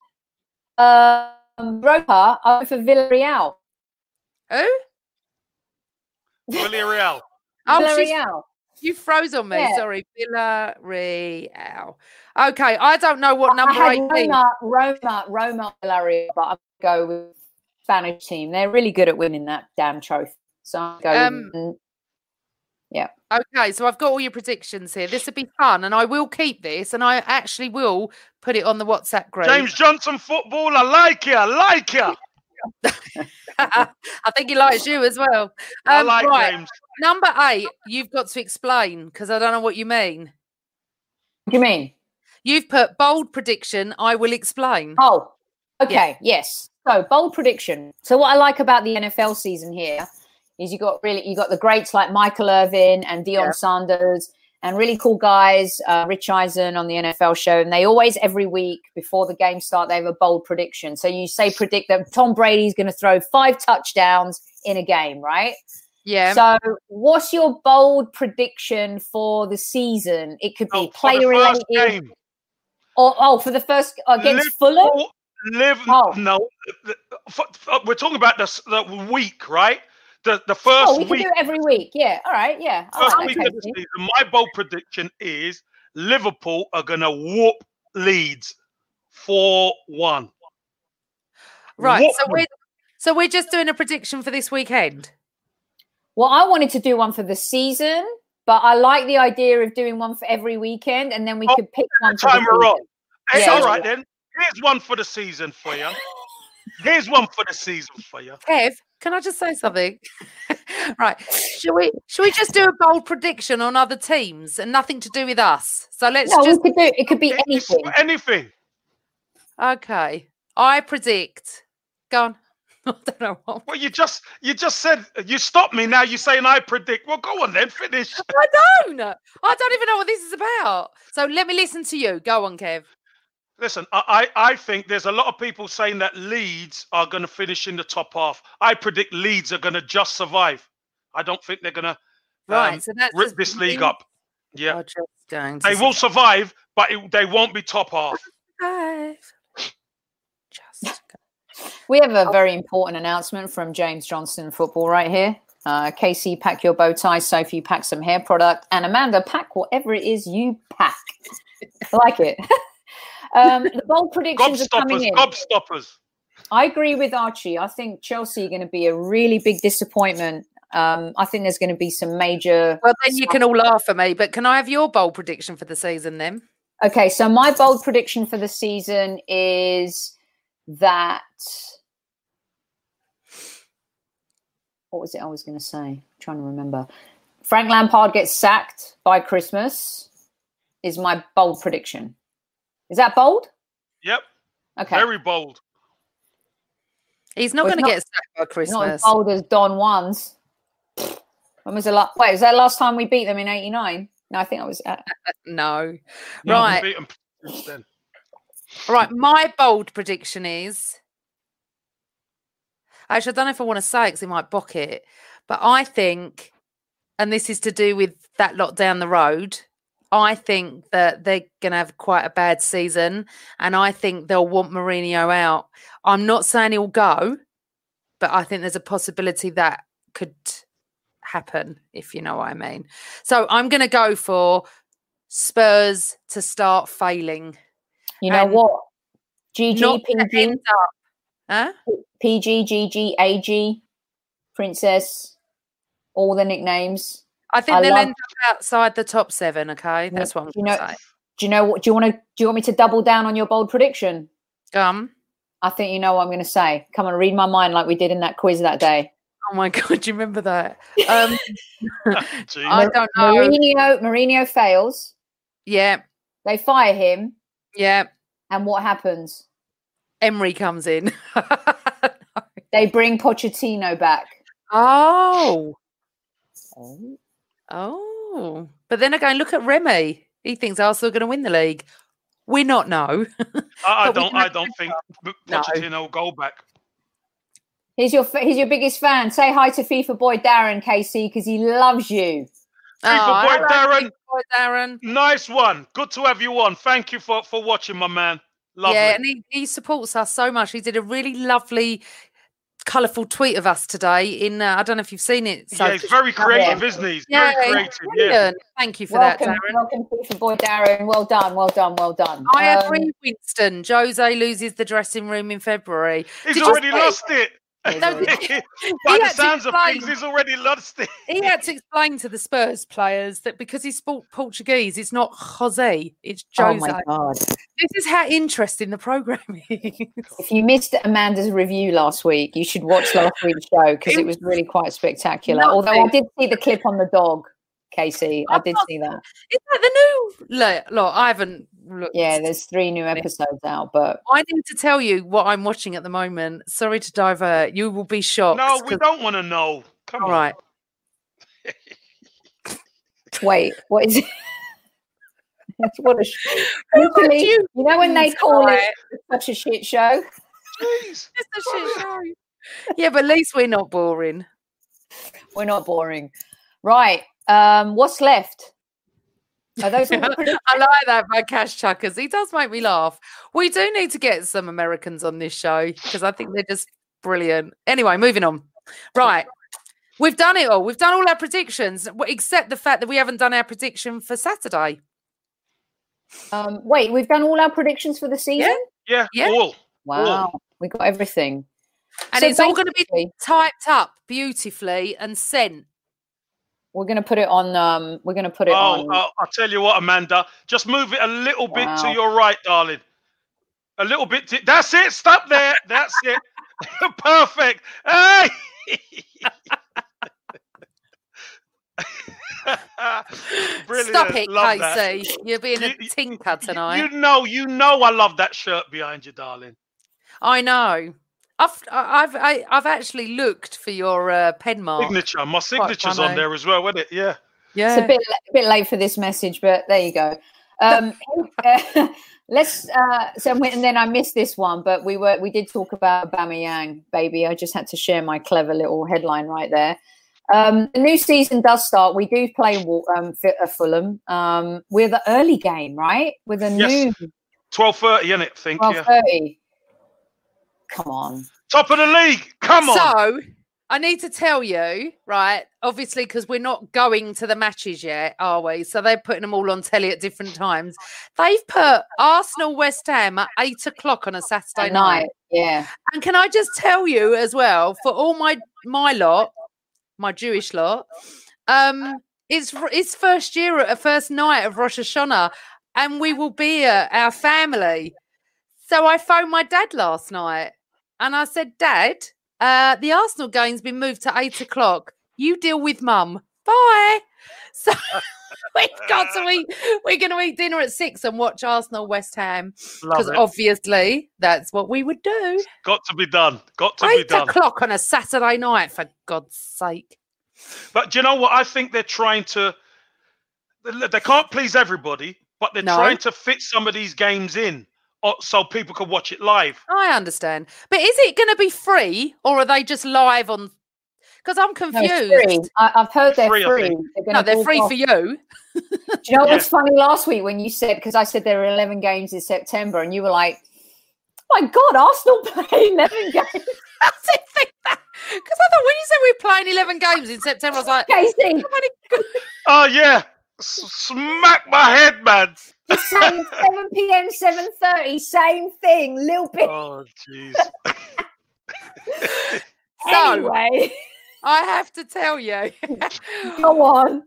Europa. I'm for Villarreal. Who? Villarreal. Villarreal. You froze on me. Yeah. Sorry, Villarreal. Okay, I don't know what number 18. Roma, Villarreal, but I'll go with Spanish team. They're really good at winning that damn trophy. So I'll go yeah. Okay, so I've got all your predictions here. This would be fun, and I will keep this, and I actually will put it on the WhatsApp group. James Johnson football, I like you. I think he likes you as well. I like James. Number 8, you've got to explain because I don't know what you mean. What do you mean? You've put bold prediction. I will explain. Oh, okay. Yes. So bold prediction. So what I like about the NFL season here is you got the greats like Michael Irvin and Deion Sanders and really cool guys, Rich Eisen on the NFL show. And they always, every week before the game start, they have a bold prediction. So you predict that Tom Brady's going to throw 5 touchdowns in a game, right? Yeah. So what's your bold prediction for the season? It could be player related. Or for the first against Fulham? No, we're talking about the week, right? The first we week. We can do it every week. Yeah. All right. Yeah. First week of the season. My bold prediction is Liverpool are going to whoop Leeds 4-1. Right. So we're just doing a prediction for this weekend. Well, I wanted to do one for the season, but I like the idea of doing one for every weekend, and then we could pick one for the season. Hey, all right, then. Here's one for the season for you. Here's one for the season for you. Kev, can I just say something? Right. Should we just do a bold prediction on other teams and nothing to do with us? So let's just we could do it could be anything. Anything. Okay. I predict. Go on. I don't know what. Well, you just said you stopped me. Now you're saying I predict. Well, go on then, finish. I don't even know what this is about. So let me listen to you. Go on, Kev. Listen, I think there's a lot of people saying that Leeds are going to finish in the top half. I predict Leeds are going to just survive. I don't think they're going to so that's rip this league up. Yeah, they will survive, but they won't be top half. We have a very important announcement from James Johnson Football right here. Casey, pack your bow tie. Sophie, pack some hair product. And Amanda, pack whatever it is you pack. I like it. The bold predictions are coming in. Gobstoppers. I agree with Archie. I think Chelsea are going to be a really big disappointment. I think there's going to be some major... Well, then you can all laugh at me, but can I have your bold prediction for the season then? Okay, so my bold prediction for the season is that... What was it I was going to say? I'm trying to remember. Frank Lampard gets sacked by Christmas is my bold prediction. Is that bold? Yep. Okay. Very bold. He's not going to get sacked by Christmas. Not as bold as Don Juan's. When was the last? Wait, was that last time we beat them in '89? No, I think I was. No. Right. We beat them since then. Right. My bold prediction is. Actually, I don't know if I want to say it because it might bock it, but I think, and this is to do with that lot down the road, I think that they're going to have quite a bad season, and I think they'll want Mourinho out. I'm not saying he'll go, but I think there's a possibility that could happen, if you know what I mean. So I'm going to go for Spurs to start failing. You know what? GG, PG. Huh? PG, GG, AG, Princess, all the nicknames. I think they'll end up outside the top 7. Okay, that's what I'm going to say. Do you know what? Do you want me to double down on your bold prediction? I think you know what I'm going to say. Come on, read my mind like we did in that quiz that day. Oh my God, do you remember that? I don't know. Mourinho fails. Yeah. They fire him. Yeah. And what happens? Emery comes in. They bring Pochettino back. Oh. But then again, look at Remy. He thinks Arsenal are going to win the league. We're not, no. I don't think Pochettino will go back. He's your biggest fan. Say hi to FIFA boy Darren, Casey, because he loves you. FIFA boy Darren. Nice one. Good to have you on. Thank you for watching, my man. Lovely. Yeah, and he supports us so much. He did a really lovely, colourful tweet of us today. I don't know if you've seen it. Yeah, he's very creative, isn't he? He's very creative. Yeah. Thank you for that, Darren. Welcome, FIFA boy Darren. Well done, well done, well done. I agree, Winston. Jose loses the dressing room in February. He's already lost it. By the sounds of things, he's already lost it. He had to explain to the Spurs players that because he spoke Portuguese, it's not Jose, it's Jose. Oh my God. This is how interesting the programme is. If you missed Amanda's review last week, you should watch last week's show because it was really quite spectacular. Although I did see the clip on the dog, Casey. I did see that. Is that the new? Look, I haven't looked. Yeah, there's 3 new episodes out, but I need to tell you what I'm watching at the moment. Sorry to divert. You will be shocked. No, we don't want to know. Come on. Right. Wait, what is it? What a literally, you know when they call it such a shit show. Jeez. It's a shit show. Yeah, but at least we're not boring. We're not boring. Right. What's left? Are those all the predictions? I like that by Cash Chuckers. He does make me laugh. We do need to get some Americans on this show because I think they're just brilliant. Anyway, moving on. Right. We've done it all. We've done all our predictions, except the fact that we haven't done our prediction for Saturday. Wait, we've done all our predictions for the season? Yeah. Wow. All. We got everything. And So it's all going to be basically, typed up beautifully and sent. We're going to put it on. We're going to put it on. I'll tell you what, Amanda. Just move it a little bit to Wow. your right, darling. A little bit. That's it. Stop there. That's it. Perfect. Hey. Brilliant. Stop it, Love Casey. that. You're being a tinker tonight. You know I love that shirt behind you, darling. I know. I've actually looked for your pen mark. Signature. My signature's funny. on there as well, wasn't it? Yeah. Yeah. It's a bit late for this message, but there you go. Let's. And then I missed this one, but we did talk about Aubameyang, baby. I just had to share my clever little headline right there. The new season does start. We do play Fulham. We're the early game, right? With a new 12:30, isn't it? I think. 12:30. Come on. Top of the league. Come on. So I need to tell you, right? Obviously, because we're not going to the matches yet, are we? So they're putting them all on telly at different times. They've put Arsenal West Ham at 8:00 on a Saturday night. Yeah. And can I just tell you as well, for all my lot, my Jewish lot, it's first night of Rosh Hashanah, and we will be at our family. So I phoned my dad last night and I said, Dad, the Arsenal game's been moved to 8:00. You deal with Mum. Bye. So we're going to eat dinner at 6 and watch Arsenal West Ham. Because obviously that's what we would do. Got to be done. Got to be done. 8:00 on a Saturday night, for God's sake. But do you know what? I think they're trying to. They can't please everybody, but they're trying to fit some of these games in so people can watch it live. I understand. But is it going to be free or are they just live on? Because I'm confused. No, free. I've heard they're free. They're free for you. Do you know what's funny last week when you said, because I said there are 11 games in September and you were like, oh my God, Arsenal play 11 games. I didn't think that. Because I thought when you said we were playing 11 games in September, I was like, Casey. Oh, yeah. Smack my head, man. The same 7 p.m., 7:30, same thing, little bit. Oh, jeez. Anyway. I have to tell you. Go on.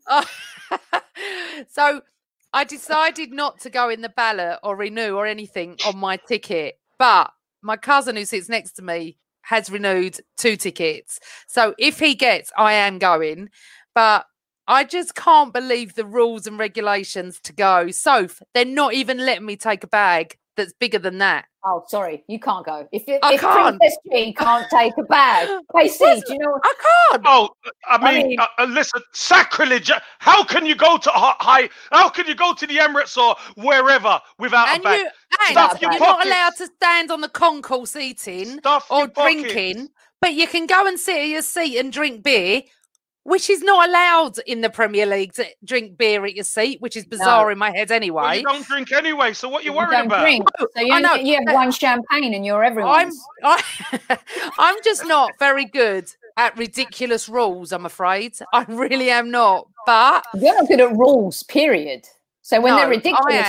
So I decided not to go in the ballot or renew or anything on my ticket. But my cousin who sits next to me has renewed 2 tickets. So if he gets, I am going. But I just can't believe the rules and regulations to go. So they're not even letting me take a bag that's bigger than that. Oh, sorry, you can't go. If can't. Princess G can't take a bag, Casey, do you know what? I can't. Oh, I mean listen, sacrilege! How can you go to How can you go to the Emirates or wherever without a bag? You're not allowed to stand on the concourse eating or drinking, but you can go and sit at your seat and drink beer. Which is not allowed in the Premier League to drink beer at your seat, which is bizarre in my head anyway. Well, you don't drink anyway, so what are you worried about? Drink. So you have one champagne and you're everyone's. I'm just not very good at ridiculous rules, I'm afraid. I really am not. But you're not good at rules, period. So when they're ridiculous,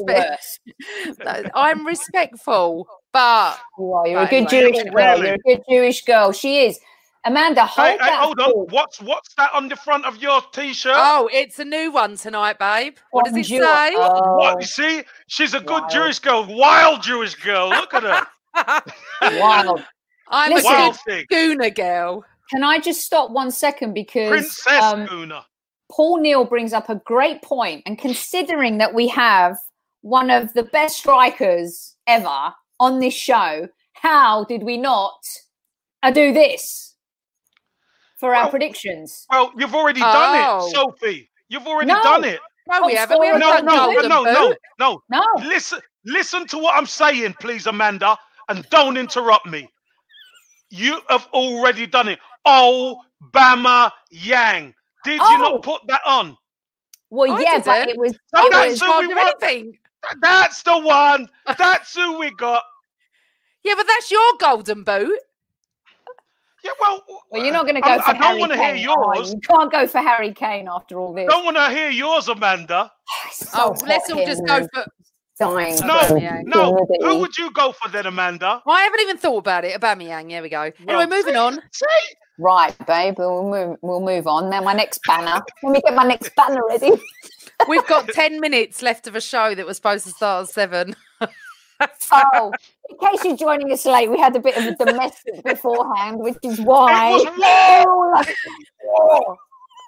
I'm respectful, but you're a good Jewish girl. Really? You're a good Jewish girl. She is. Amanda, hold on. What's that on the front of your T-shirt? Oh, it's a new one tonight, babe. What does it say? Oh. What? You see, she's a good Jewish girl, wild Jewish girl. Look at her. Wild. I'm a good Gooner girl. Can I just stop 1 second because Princess Gooner. Paul Neal brings up a great point, and considering that we have one of the best strikers ever on this show, how did we not do this? For our predictions. Well, you've already done it, Sophie. You've already done it. No, we haven't. We haven't No. No. Listen to what I'm saying, please, Amanda, and don't interrupt me. You have already done it. Oh, Bama Yang. Did you not put that on? Well, yeah, but it was. That's who we want. That's the one. That's who we got. Yeah, but that's your golden boot. Yeah, well, you're not going to go for Harry Kane. I don't want to hear yours. You can't go for Harry Kane after all this. Don't want to hear yours, Amanda. Let's all just go for. Dying. No. Who would you go for then, Amanda? Well, I haven't even thought about it. Aubameyang. There we go. Anyway, moving on. Right, babe. We'll move on. Now, my next banner. Let me get my next banner ready. We've got 10 minutes left of a show that was supposed to start at 7. Oh, in case you're joining us late, we had a bit of a domestic beforehand, which is why. It was war.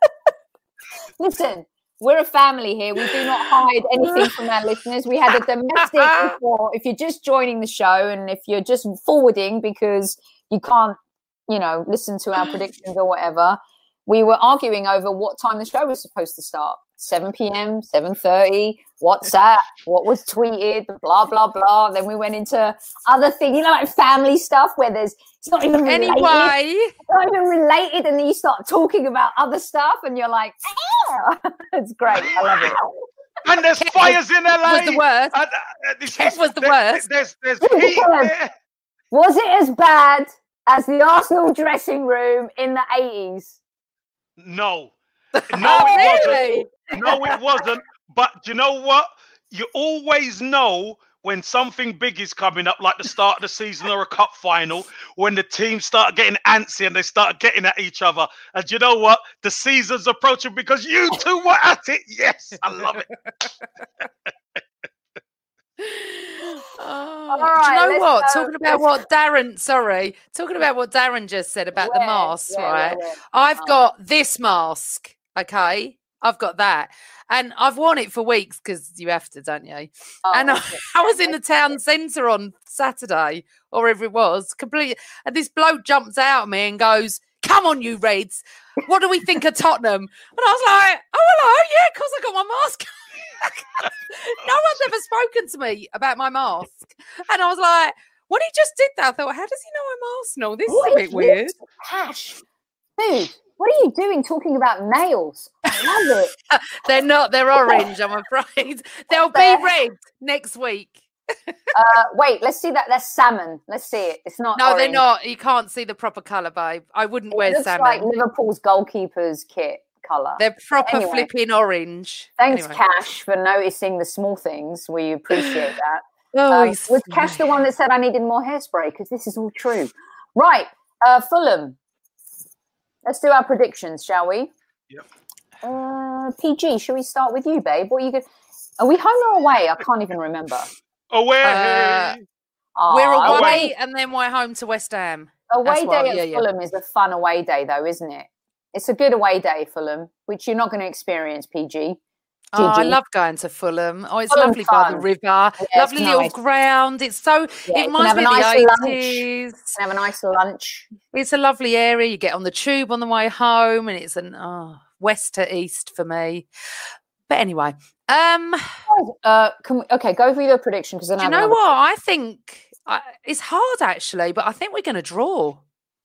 Listen, we're a family here. We do not hide anything from our listeners. We had a domestic before. If you're just joining the show and if you're just forwarding because you can't, listen to our predictions or whatever, we were arguing over what time the show was supposed to start. 7 p.m., 7:30, WhatsApp, what was tweeted, blah, blah, blah. Then we went into other things, like family stuff where it's not even related. It's not even related. And then you start talking about other stuff and you're like, it's great. I love it. And there's fires in LA. Was the worst. Was the worst. There's heat there. Was it as bad as the Arsenal dressing room in the 80s? No. No, it wasn't. No, it wasn't. But you know what? You always know when something big is coming up, like the start of the season or a cup final, when the teams start getting antsy and they start getting at each other. And you know what? The season's approaching because you two were at it. Yes, I love it. Do you know what? Talking about what Darren just said about the masks, right? I've got this mask, okay? I've got that. And I've worn it for weeks because you have to, don't you? And I was in the town centre on Saturday, or wherever it was, completely. And this bloke jumps out at me and goes, "Come on, you Reds. What do we think of Tottenham?" And I was like, "Oh, hello. Yeah, of course I got my mask." No one's ever spoken to me about my mask. And I was like, when he just did that, I thought, how does he know I'm Arsenal? This is a bit weird. Cash. Dude, what are you doing talking about nails? I love it. They're not. They're orange, I'm afraid. They'll be red next week. Wait, let's see that. That's salmon. Let's see it. It's not. No, orange. They're not. You can't see the proper colour, babe. I wouldn't wear salmon. It's like Liverpool's goalkeeper's kit colour. They're proper flipping orange. Thanks, Cash, for noticing the small things. We appreciate that. Was Cash the one that said I needed more hairspray? Because this is all true. Right, Fulham. Let's do our predictions, shall we? Yep. PG, shall we start with you, babe? What are you going? Are we home or away? I can't even remember. Away. We're away, and then we're home to West Ham. Away day at Fulham is a fun away day, though, isn't it? It's a good away day, Fulham, which you're not going to experience, PG. Oh, I love going to Fulham. Oh, it's lovely by the river. Yeah, lovely little ground. It's so, it reminds me of the 80s. Have a nice lunch. It's a lovely area. You get on the tube on the way home, and it's west to east for me. But anyway. Go for your prediction. Do you know what? I think it's hard, actually, but I think we're going to draw.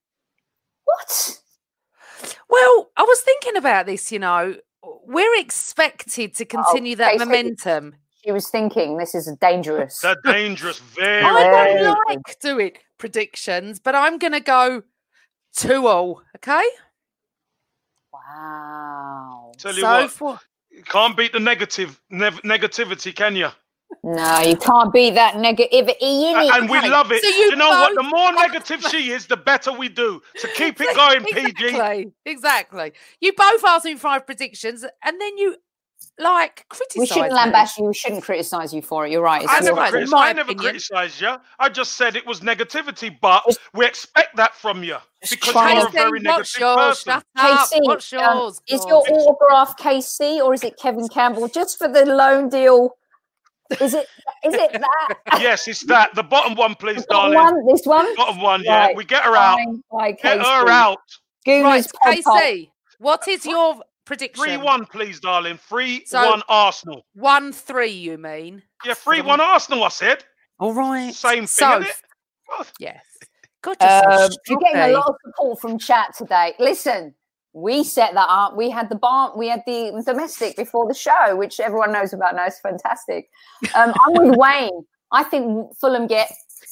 What? Well, I was thinking about this, we're expected to continue that momentum. She was thinking this is dangerous. That's dangerous, very. I don't like doing predictions, but I'm going to go 2-0, okay? Wow. Tell you you can't beat the negativity, can you? No, you can't beat that negativity. And we love it. So you know what? The more negative she is, the better we do. So keep it going, PG. Exactly. You both asked me 5 predictions, and then you criticise. We shouldn't lambaste you. We shouldn't criticise you for it. You're right. I never criticised you. I just said it was negativity, but we expect that from you because you're a very negative person. KC, what's yours? Is your autograph KC or is it Kevin Campbell? Just for the loan deal. Is it that? Yes, it's that. The bottom one, please, darling. This one? Bottom one, yeah. Right. We get her out. Get her out. Right, KC, what is your prediction. 3-1, please, darling. 3-1 Arsenal. 1-3, you mean? Yeah, 3-1 Arsenal, I said. All right. Same thing, isn't it? Yes. God, you're getting a lot of support from chat today. Listen, we set that up. We had the domestic before the show, which everyone knows about now. It's fantastic. I'm with Wayne. I think Fulham get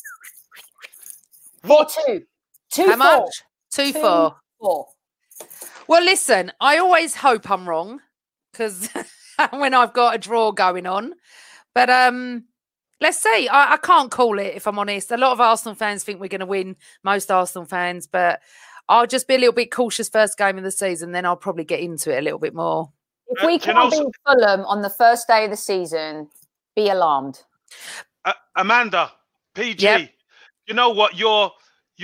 4-2. How much? 2-4. Well, listen, I always hope I'm wrong because when I've got a draw going on. But let's see. I can't call it, if I'm honest. A lot of Arsenal fans think we're going to win, most Arsenal fans, but I'll just be a little bit cautious first game of the season, then I'll probably get into it a little bit more. If we can't beat Fulham on the first day of the season, be alarmed. Amanda, PG, you know what? Your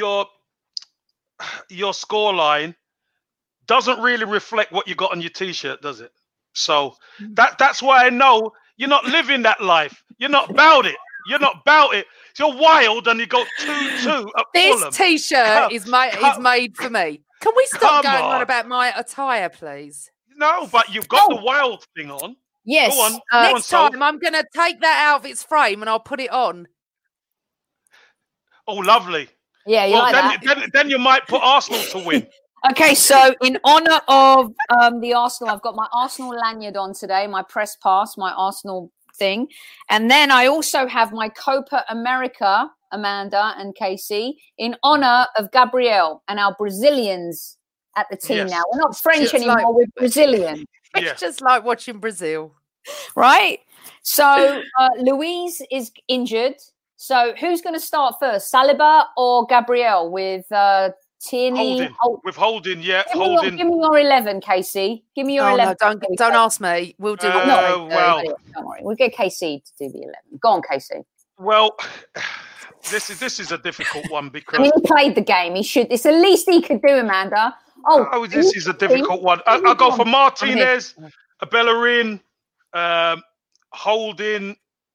scoreline doesn't really reflect what you got on your T-shirt, does it? So that's why I know you're not living that life. You're not about it. You're not about it. You're wild and you go 2-2 at this Fulham. T-shirt is made for me. Can we stop going on about my attire, please? No, but you've got the wild thing on. Yes. Go on. Next time, I'm going to take that out of its frame and I'll put it on. Oh, lovely. Yeah, then you might put Arsenal to win. Okay, so in honour of the Arsenal, I've got my Arsenal lanyard on today, my press pass, my Arsenal thing. And then I also have my Copa America, Amanda and Casey, in honour of Gabriel and our Brazilians at the team now. We're not French anymore, we're Brazilian. It's just like watching Brazil. Right? So Luis is injured. So who's going to start first, Saliba or Gabriel with Tierney? Holding, yeah. Give me your 11, Casey. Give me your 11. No, don't ask me. We'll do it. Don't worry. We'll get Casey to do the 11. Go on, Casey. Well, this is a difficult one because he played the game. He should. It's the least he could do, Amanda. This is a difficult one. I'll go for Martinez, Bellerin, Holding.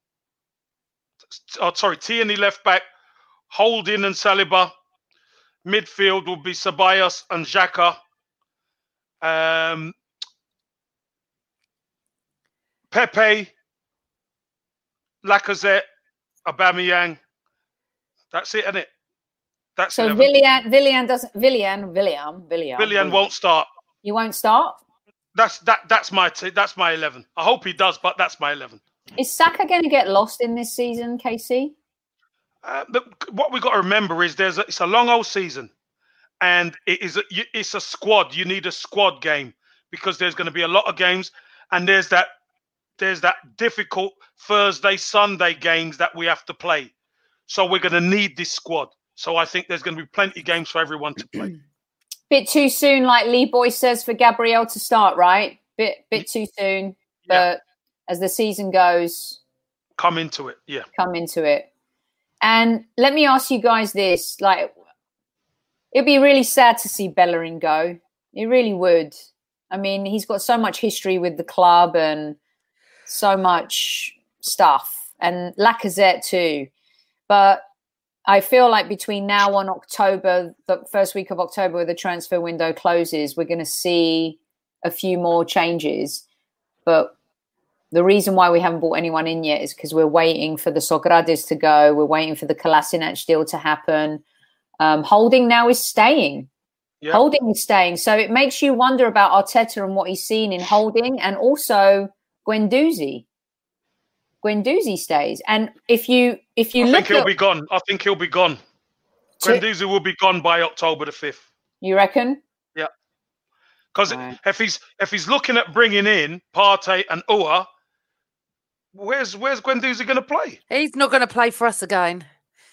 Tierney left back, Holding and Saliba. Midfield will be Ceballos and Xhaka. Pepe, Lacazette, Aubameyang. That's it, isn't it? That's so 11. Willian won't start. He won't start? That's my 11. I hope he does, but that's my 11. Is Saka going to get lost in this season, Casey? What we got to remember is it's a long old season, and it's a squad. You need a squad game because there's going to be a lot of games, and there's that difficult Thursday, Sunday games that we have to play. So we're going to need this squad. So I think there's going to be plenty of games for everyone to play. Bit too soon, like Lee Boy says, for Gabriel to start, right? Bit too soon, but as the season goes, come into it. Yeah, come into it. And let me ask you guys this: like, it'd be really sad to see Bellerin go. It really would. I mean, he's got so much history with the club and so much stuff, and Lacazette too. But I feel like between now and October, the first week of October, where the transfer window closes, we're going to see a few more changes. But the reason why we haven't brought anyone in yet is because we're waiting for the Sokratis to go. We're waiting for the Kolasinac deal to happen. Holding now is staying. Yep. Holding is staying. So it makes you wonder about Arteta and what he's seen in Holding, and also Guendouzi. Guendouzi stays. And if you I think he'll be gone. I think he'll be gone. Guendouzi will be gone by October the 5th. You reckon? Yeah. Because if he's looking at bringing in Partey and Ua, where's Guendouzi going to play? He's not going to play for us again.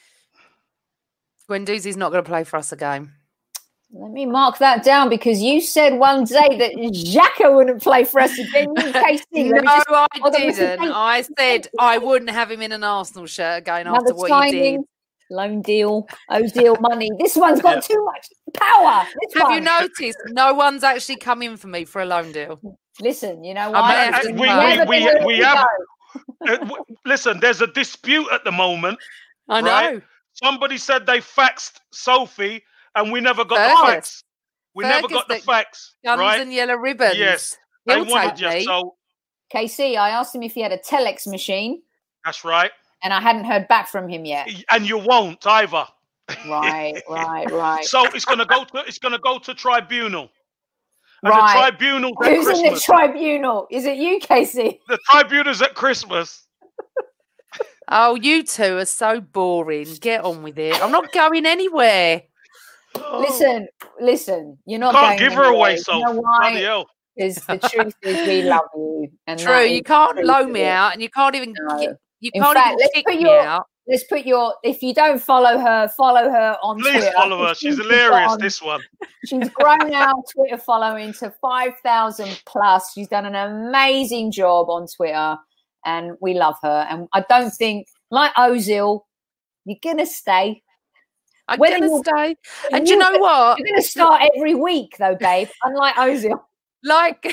Guendouzi's not going to play for us again. Let me mark that down, because you said one day that Xhaka wouldn't play for us again. No, I didn't. I said I wouldn't have him in an Arsenal shirt again after what he did. Loan deal, Ozil money. This one's got too much power. Have you noticed? No one's actually come in for me for a loan deal. Listen, you know why? We have. Listen, there's a dispute at the moment. I know. Right? Somebody said they faxed Sophie, and we never got the fax. We never got the facts. Guns right? and yellow ribbons. Yes. He'll They wanted take me. you. So KC, I asked him if he had a telex machine, that's right. and I hadn't heard back from him yet. And you won't either. Right. So it's gonna go to tribunal. And Right. the tribunal's at Who's Christmas. in the tribunal? Is it you, Casey? The tribunal's at Christmas. Oh, you two are so boring. Get on with it. I'm not going anywhere. Listen. You're not Can't going give her away, anywhere. so You know bloody why? hell. Because the truth is, we love you. And True, that you is can't the truth loan of me it. out, and you can't even No. you In can't fact, even let's kick put me your- out. Let's put your. If you don't follow her on Please Twitter. follow her. She's hilarious, this one. She's grown our Twitter following to 5,000 plus. She's done an amazing job on Twitter, and we love her. And I don't think, like Ozil, you're gonna stay. I'm Whether gonna you're- stay. And do you know what? You're gonna start every week, though, babe. Unlike Ozil. Like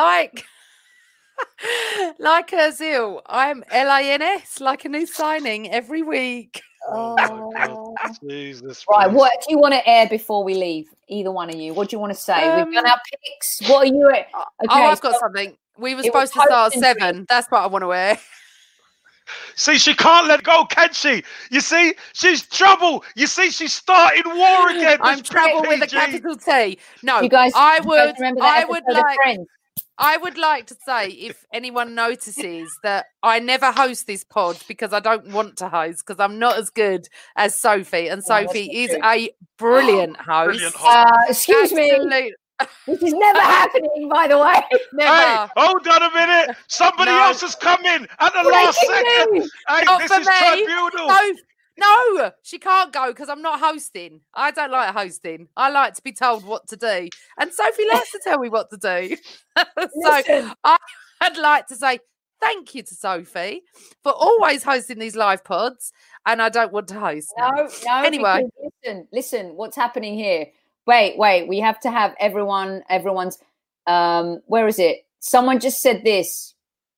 Ozil, I'm LINS, like a new signing every week. Oh my God. Jesus. Right, please. what do you want to air before we leave? Either one of you. What do you want to say? We've done our picks. What are you at? Okay, I've got so- something. We were it was supposed to start at post 7. That's what I want to wear. See, she can't let go, can she? You see, she's trouble. You see, she's starting war again. I'm this trouble with a PPG. capital T. No, You guys, I you guys would. remember that I would episode of like. Friends? I would like to say, if anyone notices that I never host this pod because I don't want to host because I'm not as good as Sophie, and Yeah, that's Sophie not is true. a brilliant host. Brilliant host. Excuse me. Absolute- This is never happening, by the way. Never. Hey, hold on a minute. Somebody No. else has come in at the last Breaking second. news. Hey, Not this for is me. tribunal. No, she can't go because I'm not hosting. I don't like hosting. I like to be told what to do. And Sophie likes to tell me what to do. So Listen. I'd like to say thank you to Sophie for always hosting these live pods. And I don't want to host now. No. Anyway. because listen. What's happening here? Wait. We have to have everyone's. Where is it? Someone just said this.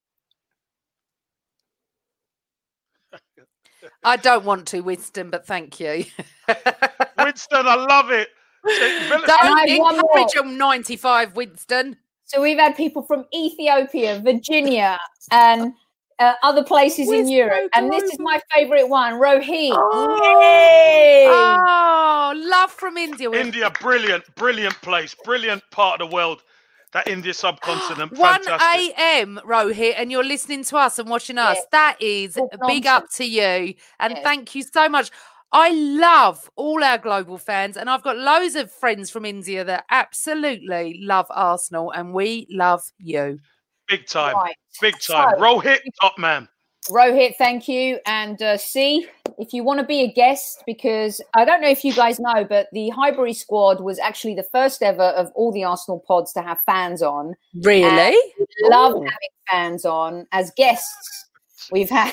I don't want to, Winston, but thank you. Winston, I love it. Don't I have one encourage them 95, Winston. So we've had people from Ethiopia, Virginia, and other places in Where's Europe. And this is my favorite one, Rohit. Oh. Yay! Oh, love from India. India, brilliant place, brilliant part of the world. That India subcontinent, 1 fantastic. a.m. Rohit, and you're listening to us and watching us. Yeah. That is Talk a big nonsense. up to you. And Yes. thank you so much. I love all our global fans, and I've got loads of friends from India that absolutely love Arsenal, and we love you. Big time, Right. big time. So- Rohit, top man. Rohit, thank you. And C, if you want to be a guest, because I don't know if you guys know, but the Highbury squad was actually the first ever of all the Arsenal pods to have fans on. Really? Love Ooh. having fans on as guests. We've had.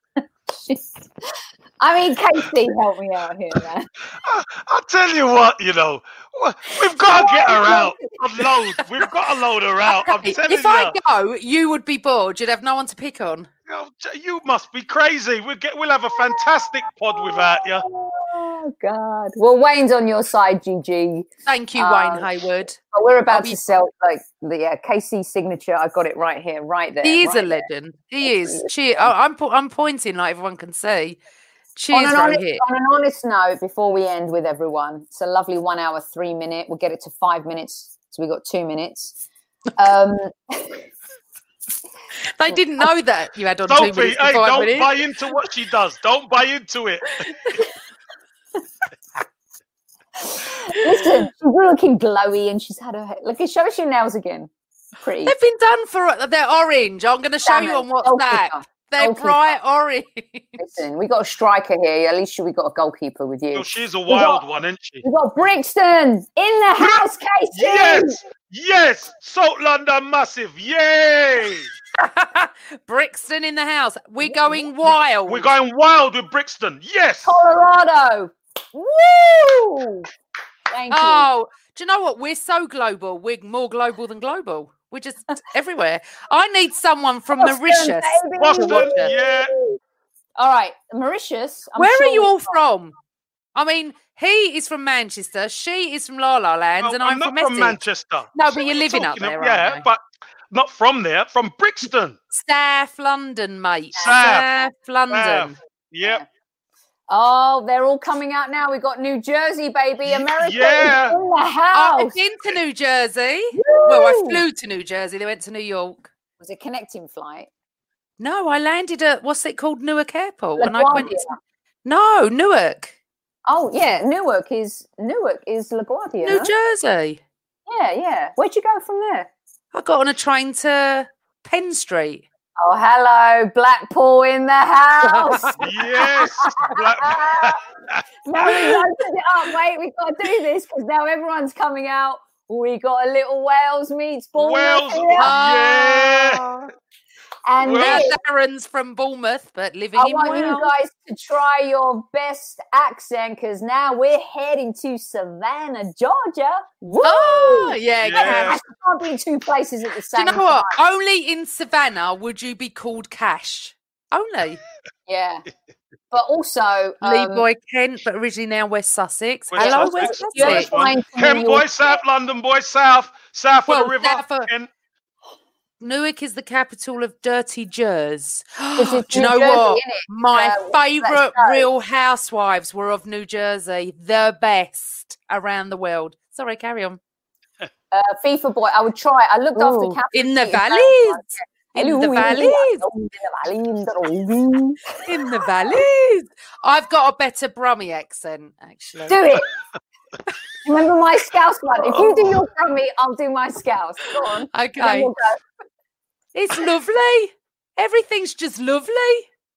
I mean, Casey, help me out here, man. I'll tell you what, we've got to get her out. We've got to load her out. I'm telling If you. I go, you would be bored. You'd have no one to pick on. You must be crazy. We'll have a fantastic pod without you. Oh, God. Well, Wayne's on your side, GG. Thank you, Wayne Hayward. But we're about be- to sell, like, the Casey signature. I got it right here, right there. He is right a there. legend. He is. I'm pointing like everyone can see. On Cheers, an, honest, Rohit. on an honest note, before we end with everyone, it's a lovely 1 hour, 3 minute. We'll get it to 5 minutes. So we got 2 minutes. They didn't know that you had on 2 Don't minutes be, hey, to 5 don't minutes. buy into what she does. Don't buy into it. Listen, she's looking glowy and she's had her hair. Look, show us your nails again. Pretty. They've been done for. They're orange. I'm going to show you on WhatsApp. Goalkeeper. They're Goalkeeper. bright orange. Listen, we got a striker here. At least we got a goalkeeper with you. Well, she's a wild one, isn't she? We got Brixton in the house, Casey. Yes. Salt London massive. Yay. Brixton in the house. We're going wild. We're going wild with Brixton. Yes. Colorado. Woo! Thank you. Oh, do you know what? We're so global. We're more global than global. We're just everywhere. I need someone from Boston, Mauritius. baby. Boston, Watch it. yeah. All right, Mauritius. I'm Where sure are you we've all got- from? I mean, he is from Manchester, she is from La La Land, and I'm not from from Manchester. No, but you're living up there, yeah, aren't you? but not from there, from Brixton. South London, mate. South London. Yep. Oh, they're all coming out now. We got New Jersey, baby. America yeah. is in the house. I've been to New Jersey. Woo! Well, I flew to New Jersey. They went to New York. Was it a connecting flight? No, I landed at, what's it called, Newark Airport. And I went Newark. Oh, yeah. Newark is LaGuardia. New Jersey. Yeah. Where'd you go from there? I got on a train to Penn Street. Oh, hello, Blackpool in the house. Yes, No, we opened it up. Wait, we've got to do this because now everyone's coming out. We got a little Wales meets Bournemouth. Wales, here. yeah. And Darren's from Bournemouth, but living I in want Wales. you guys to try your best accent because now we're heading to Savannah, Georgia. Woo! Oh, yeah. Yeah. I can't be in two places at the Do same you know what? time. Only in Savannah would you be called Cash. Only. Yeah. But also, Lee Boy Kent, but originally now West Sussex. Hello, West You're Sussex. fine to Kent New boy, York. South London boy, South of the river. Kent. Newark is the capital of Dirty Jersey. This is Do you New know Jersey, what? innit? My favourite let's go. Real Housewives were of New Jersey. The best around the world. Sorry, carry on. FIFA boy, I would try. I looked after Ooh, Captain in the City. valleys. In Hello, the valleys. In In the valleys. I've got a better Brummie accent, actually. Do it. Remember my Scouse one. If you do your Brummie, I'll do my Scouse. Go on. Then Okay. we'll go. It's lovely. Everything's just lovely.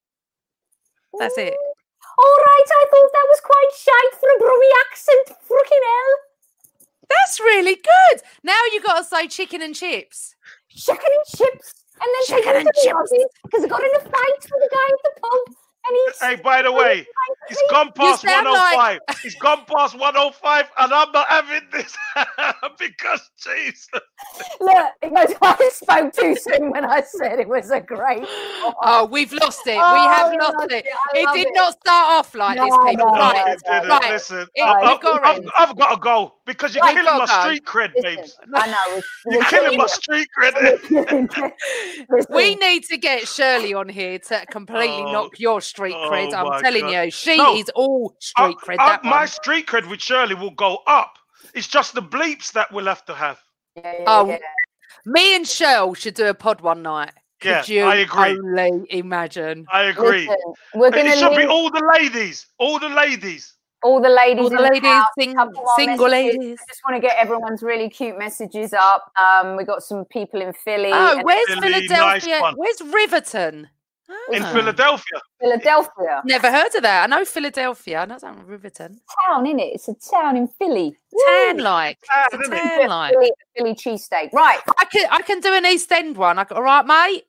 That's it. All right, I thought that was quite shite for a Brummie accent. Freaking hell. That's really good. Now you got to say chicken and chips. Chicken and chips. And then take Chicken him and to the chips. office because I got in a fight with the guy at the pub. And he's Hey, by the way, it's gone past sound 105. It's gone past 105, and I'm not having this because, Jesus. look, it goes, I spoke too soon when I said it was a great. Oh, we've lost it. Oh, we have we lost lost it. it. I It love did it. not start off like this, No, people. no, Right. It didn't. Right. Listen, You've got it. I've got to go because you're Right, killing my go. street cred, Listen, babes. I know. You're killing my street cred. We need to get Shirley on here to completely knock your street cred. oh my I'm telling God. you, she No, is all street cred. That my one. street cred with Shirley will go up. It's just the bleeps that we'll have to have. Oh, me and Shirl should do a pod one night. Could you I agree. only imagine? I agree. Listen, we're And going it to should be leave all the ladies. All the ladies. all the ladies, All the in ladies, house, couple more single messages. ladies. I just want to get everyone's really cute messages up. We got some people in Philly. Oh, and where's Philly, Philadelphia? nice one. Where's Riverton? In Ah. Philadelphia. Philadelphia. Never heard of that. I know Philadelphia. I know that Riverton. Town, innit? It's a town in Philly. Tan like. Tan, It's a isn't it? tan like. Philly cheesesteak. Right. I can do an East End one. All right, mate.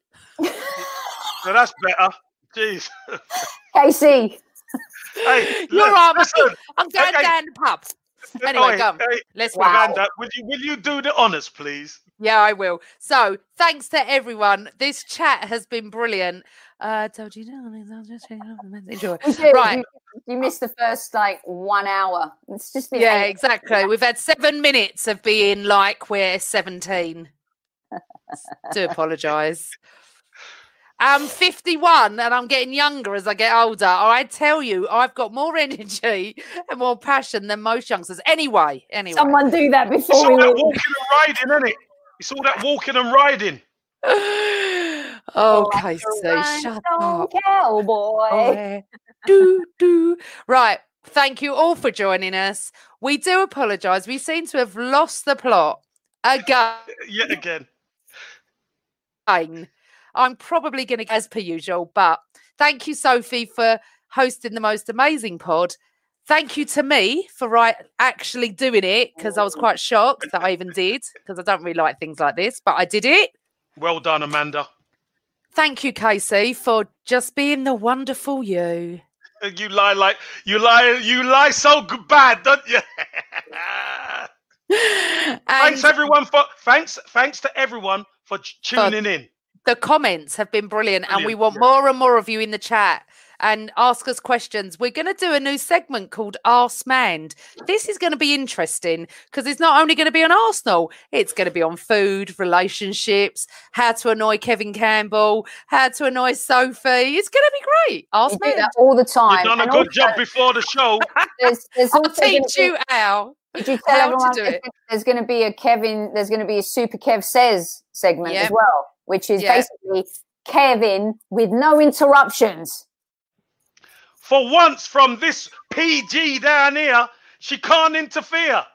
So that's better. Jeez. KC. Hey, You're right, mate. listen. I'm going Okay. down the pub. Anyway, Oi, come. hey, Let's Wow. Amanda, will you do the honours, please? Yeah, I will. So, thanks to everyone. This chat has been brilliant. Told you enjoy. You do. Right. You missed the first 1 hour. It's just been Yeah, 8. exactly. We've had 7 minutes of being like we're 17. Do apologise. I'm 51 and I'm getting younger as I get older. I tell you, I've got more energy and more passion than most youngsters. Anyway. Someone do that It's before all we that leave. walking and riding, isn't it? It's all that walking and riding. Oh, Casey, shut up. Cowboy. Oh, yeah. do. Right. Thank you all for joining us. We do apologise. We seem to have lost the plot again. Yet again. I'm probably going to, as per usual, but thank you, Sophie, for hosting the most amazing pod. Thank you to me for actually doing it because I was quite shocked that I even did because I don't really like things like this, but I did it. Well done, Amanda. Thank you, Casey, for just being the wonderful you. You lie so good bad, don't you? And thanks to everyone for tuning in. the comments have been brilliant, and we Brilliant, want yeah. more and more of you in the chat. and ask us questions. We're going to do a new segment called Ask Mand. This is going to be interesting because it's not only going to be on Arsenal, it's going to be on food, relationships, how to annoy Kevin Campbell, how to annoy Sophie. It's going to be great. Ask Mand. Do that all the time. You've done a good job before the show. I'll teach you how. Did you tell everyone there's going to be there's going to be a Super Kev Says segment as well, which is basically Kevin with no interruptions. For once, from this PG down here, she can't interfere.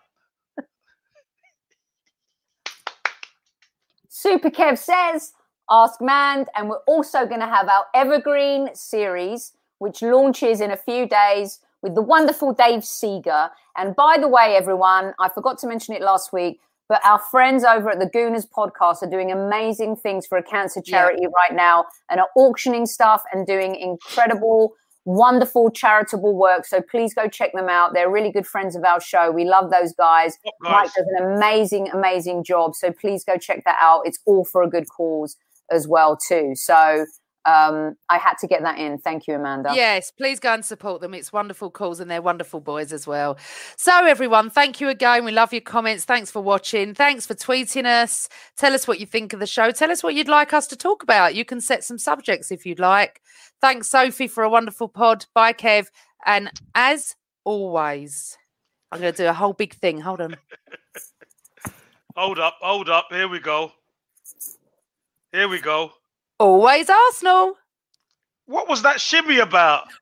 Super Kev Says, Ask Mand, and we're also going to have our Evergreen series, which launches in a few days, with the wonderful Dave Seeger. And by the way, everyone, I forgot to mention it last week, but our friends over at the Gooners podcast are doing amazing things for a cancer charity right now and are auctioning stuff and doing incredible, wonderful charitable work. So please go check them out. They're really good friends of our show. We love those guys. Mike does an amazing, amazing job. So please go check that out. It's all for a good cause as well too. So I had to get that in. Thank you, Amanda. Yes, please go and support them. It's wonderful calls and they're wonderful boys as well. So everyone, thank you again. We love your comments. Thanks for watching. Thanks for tweeting us. Tell us what you think of the show. Tell us what you'd like us to talk about. You can set some subjects if you'd like. Thanks, Sophie, for a wonderful pod. Bye, Kev. And as always, I'm going to do a whole big thing. Hold on. Hold up. Here we go. Always Arsenal. What was that shimmy about?